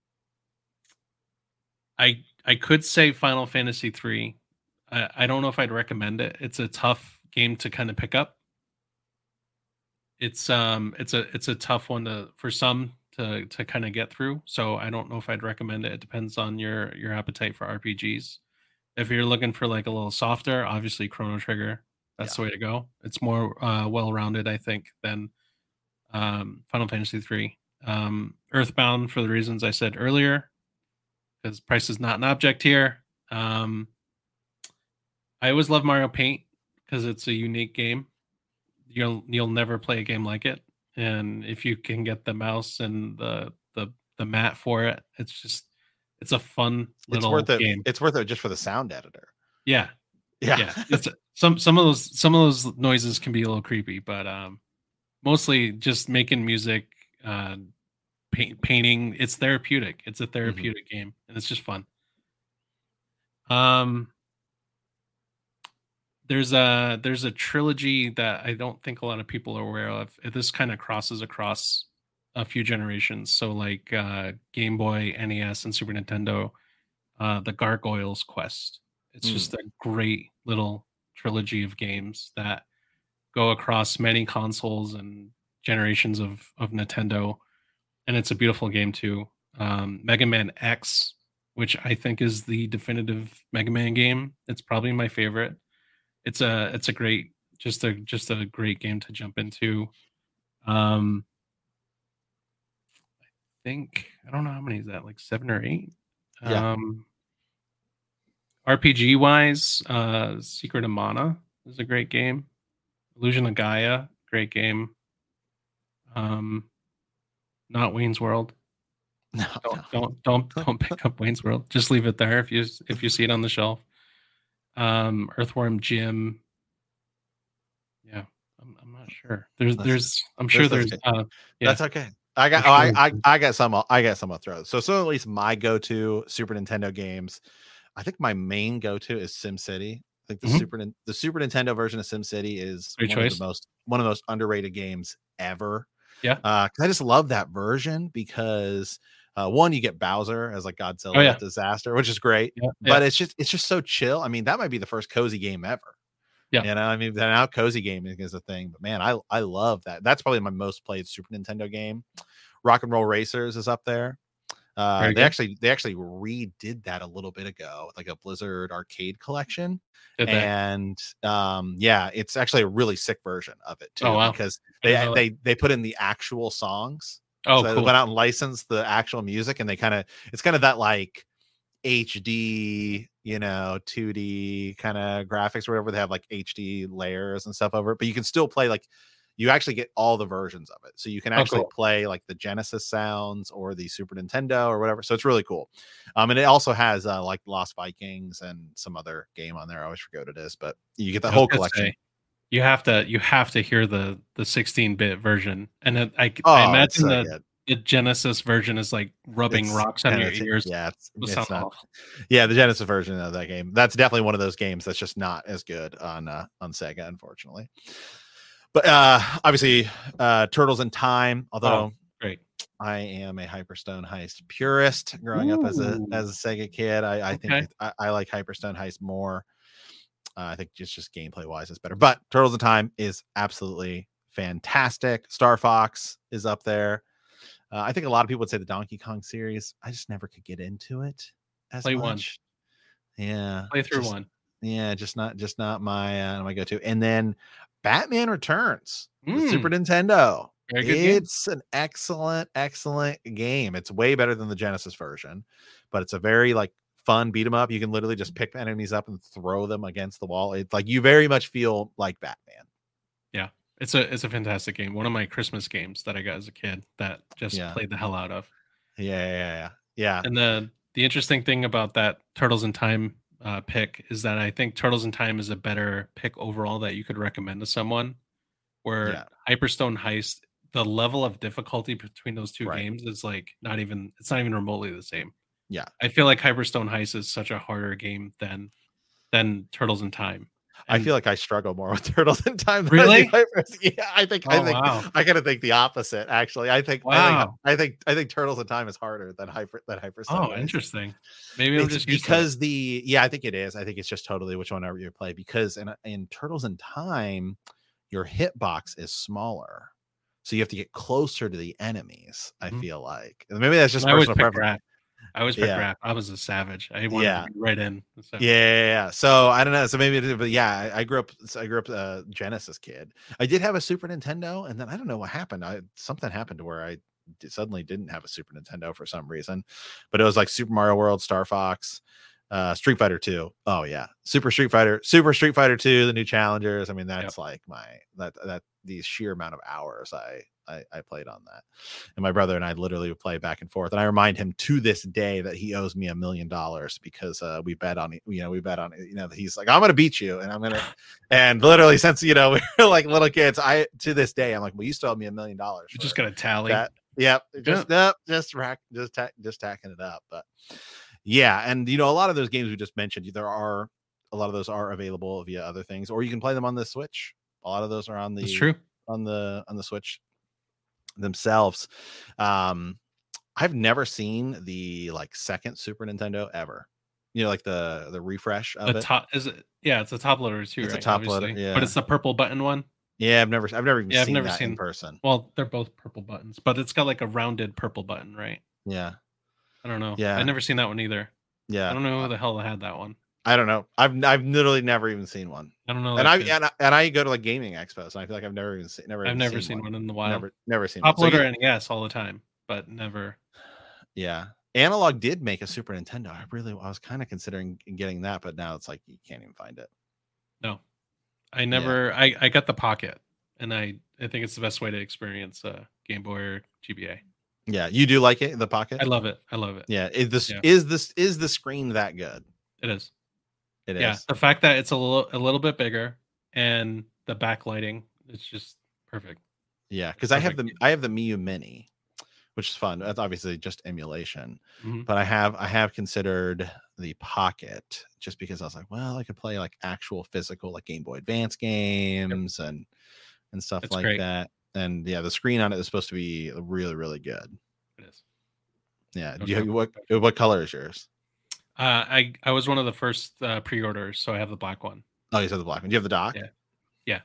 could say Final Fantasy 3. I don't know if I'd recommend it. It's a tough game to kind of pick up. It's a tough one for some to kind of get through. So I don't know if I'd recommend it. It depends on your appetite for RPGs. If you're looking for like a little softer, obviously Chrono Trigger. That's the way to go. It's more well-rounded, I think, than Final Fantasy 3. Earthbound, for the reasons I said earlier, because price is not an object here. I always love Mario Paint because it's a unique game. You'll never play a game like it, and if you can get the mouse and the mat for it, it's a fun little game. It's worth it just for the sound editor. Yeah. It's some of those noises can be a little creepy, but mostly just making music, painting. It's therapeutic. It's a therapeutic game, and it's just fun. There's a trilogy that I don't think a lot of people are aware of. This kind of crosses across a few generations. So like Game Boy, NES, and Super Nintendo, the Gargoyles Quest. It's just a great little trilogy of games that go across many consoles and generations of Nintendo, and it's a beautiful game too. Mega Man X, which I think is the definitive Mega Man game. It's probably my favorite. It's a great, just a great game to jump into. I think, I don't know how many is that, like 7 or 8. RPG wise, Secret of Mana is a great game. Illusion of Gaia, great game. Not Wayne's World. No, don't pick up Wayne's World. Just leave it there if you see it on the shelf. Earthworm Jim. Yeah, I'm not sure. I'm sure there's that's okay. I got some I'll throw. So at least my go-to Super Nintendo games. I think my main go-to is SimCity. I think the Super Nintendo version of SimCity is one of the most underrated games ever. Yeah. 'Cause I just love that version because one, you get Bowser as like Godzilla Disaster, which is great. But it's just so chill. I mean, that might be the first cozy game ever. Yeah. You know, I mean, now cozy gaming is a thing, but man, I love that. That's probably my most played Super Nintendo game. Rock and Roll Racers is up there. They actually redid that a little bit ago, like a Blizzard arcade collection. And it's actually a really sick version of it too. Oh, wow. Because they put in the actual songs. Oh, so cool. They went out and licensed the actual music, and it's kind of that like HD, 2D kind of graphics or whatever. They have like HD layers and stuff over it, but you can still play, like, you actually get all the versions of it. So you can actually play like the Genesis sounds or the Super Nintendo or whatever. So it's really cool. And it also has like Lost Vikings and some other game on there. I always forget what it is, but you get the whole collection. You have to hear the 16-bit version. And I imagine the Genesis version is like rubbing rocks on your ears. Yeah, it's not. Yeah, the Genesis version of that game. That's definitely one of those games that's just not as good on Sega, unfortunately. But obviously, Turtles in Time. Although great, I am a Hyperstone Heist purist. Growing up as a Sega kid, I think I like Hyperstone Heist more. I think just gameplay wise, it's better. But Turtles in Time is absolutely fantastic. Star Fox is up there. I think a lot of people would say the Donkey Kong series. I just never could get into it as Play much. one. Yeah, Play through one. Yeah, just not my go-to. And then Batman Returns, the Super Nintendo. It's an excellent game. It's way better than the Genesis version, but it's a very like fun beat 'em up. You can literally just pick enemies up and throw them against the wall. It's like you very much feel like Batman. Yeah, it's a fantastic game. One of my Christmas games that I got as a kid that just played the hell out of. Yeah. And the interesting thing about that Turtles in Time pick is that I think Turtles in Time is a better pick overall that you could recommend to someone. Where Hyperstone Heist, the level of difficulty between those two games is like not even remotely the same. Yeah, I feel like Hyperstone Heist is such a harder game than Turtles in Time. I feel like I struggle more with Turtles in Time. Really? I think wow. I gotta think the opposite. Actually, I think Turtles in Time is harder than Hyperstone. Oh, interesting. Maybe I'm just because I think it is. I think it's just totally which one you play, because in Turtles in Time, your hitbox is smaller, so you have to get closer to the enemies. I feel like maybe that's just personal preference. I always picked rap. I was a savage. I wanted to be right in. So. Yeah. So I don't know. So maybe, but yeah, I grew up a Genesis kid. I did have a Super Nintendo, and then I don't know what happened. Something happened to where I suddenly didn't have a Super Nintendo for some reason. But it was like Super Mario World, Star Fox, Street Fighter 2. Oh yeah, Super Street Fighter 2, the new challengers. I mean, that's like the sheer amount of hours I played on that. And my brother and I literally would play back and forth. And I remind him to this day that he owes me $1 million because we bet on it. He's like, I'm going to beat you. And literally since, we were like little kids, to this day, I'm like, well, you still owe me $1 million. You're just going to tally. Yep. Just tacking it up. But yeah. And, a lot of those games we just mentioned, a lot of those are available via other things, or you can play them on the Switch. A lot of those are on the, That's true. on the Switch themselves. I've never seen the second Super Nintendo ever. Like the refresh of it. It's a top loader too. It's a top loader, yeah. But it's the purple button one. Yeah, I've never even seen that in person. Well, they're both purple buttons, but it's got like a rounded purple button, right? Yeah. I don't know. Yeah, I've never seen that one either. Yeah, I don't know who the hell had that one. I don't know. I've literally never even seen one. I don't know. And I go to gaming expos, and I feel like I've never seen one in the wild. Never seen top loader and all the time, but never. Yeah, Analog did make a Super Nintendo. I was kind of considering getting that, but now it's like you can't even find it. No, I never. Yeah. I got the Pocket, and I think it's the best way to experience Game Boy or GBA. Yeah, you do like it, the Pocket? I love it. Yeah, is the screen that good? It is. It is. The fact that it's a little bit bigger and the backlighting, it's just perfect. Yeah, because I have the Miu Mini, which is fun. That's obviously just emulation, but I have considered the Pocket just because I was like, well, I could play actual physical Game Boy Advance games and stuff that. And yeah, the screen on it is supposed to be really, really good. It is. Yeah. What color is yours? I was one of the first pre-orders, so I have the black one. Oh, you said the black one. Do you have the dock? Yeah.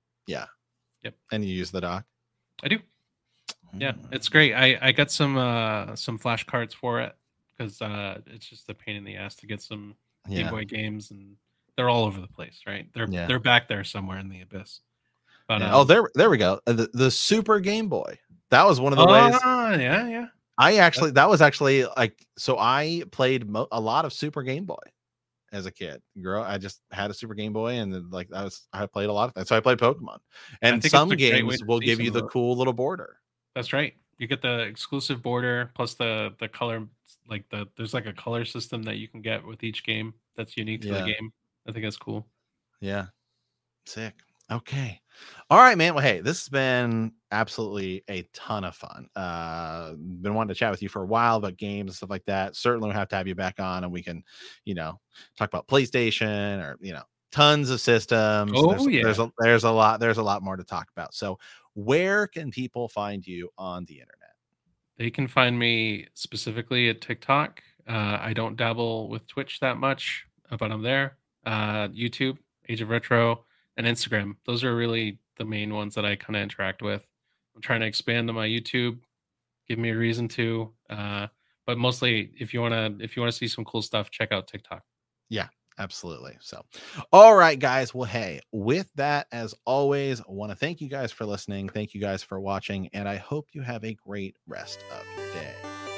Yep. And you use the dock? I do. Yeah, it's great. I got some flash cards for it because it's just a pain in the ass to get some Game Boy games, and they're all over the place, right? They're back there somewhere in the abyss. But, there we go. The Super Game Boy. That was one of the ways. Yeah. That was actually so I played a lot of Super Game Boy as a kid. I just had a Super Game Boy, and then I played a lot of that. So I played Pokemon, and some games will give you the cool little border. That's right. You get the exclusive border plus the color, there's a color system that you can get with each game that's unique to the game. I think that's cool. Yeah, sick. Okay. All right, man. Well, hey, this has been absolutely a ton of fun. Been wanting to chat with you for a while about games and stuff like that. Certainly we'll have to have you back on, and we can, talk about PlayStation or, tons of systems. There's a lot more to talk about. So where can people find you on the internet? They can find me specifically at TikTok. I don't dabble with Twitch that much, but I'm there. YouTube. Age of Retro, and Instagram. Those are really the main ones that I kind of interact with. I'm trying to expand to my YouTube, give me a reason to. But mostly, if you wanna see some cool stuff, check out TikTok. Yeah, absolutely. So, all right, guys. Well, hey, with that, as always, I want to thank you guys for listening. Thank you guys for watching, and I hope you have a great rest of your day.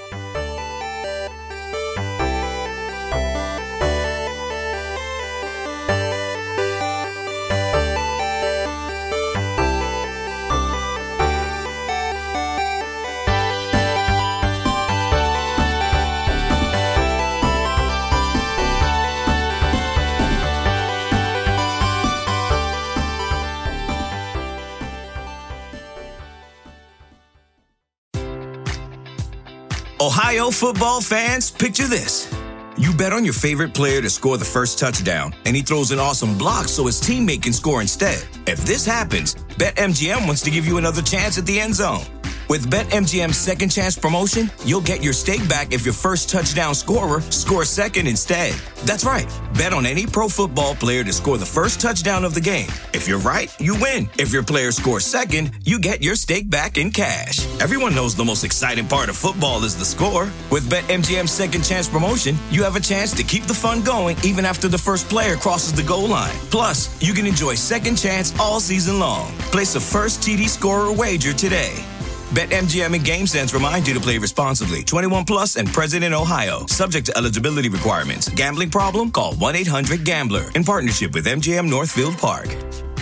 Ohio football fans, picture this. You bet on your favorite player to score the first touchdown, and he throws an awesome block so his teammate can score instead. If this happens, BetMGM wants to give you another chance at the end zone. With BetMGM's second chance promotion, you'll get your stake back if your first touchdown scorer scores second instead. That's right. Bet on any pro football player to score the first touchdown of the game. If you're right, you win. If your player scores second, you get your stake back in cash. Everyone knows the most exciting part of football is the score. With BetMGM's second chance promotion, you have a chance to keep the fun going even after the first player crosses the goal line. Plus, you can enjoy second chance all season long. Place a first TD scorer wager today. BetMGM and GameSense remind you to play responsibly. 21 plus and present in Ohio. Subject to eligibility requirements. Gambling problem? Call 1-800-GAMBLER. In partnership with MGM Northfield Park.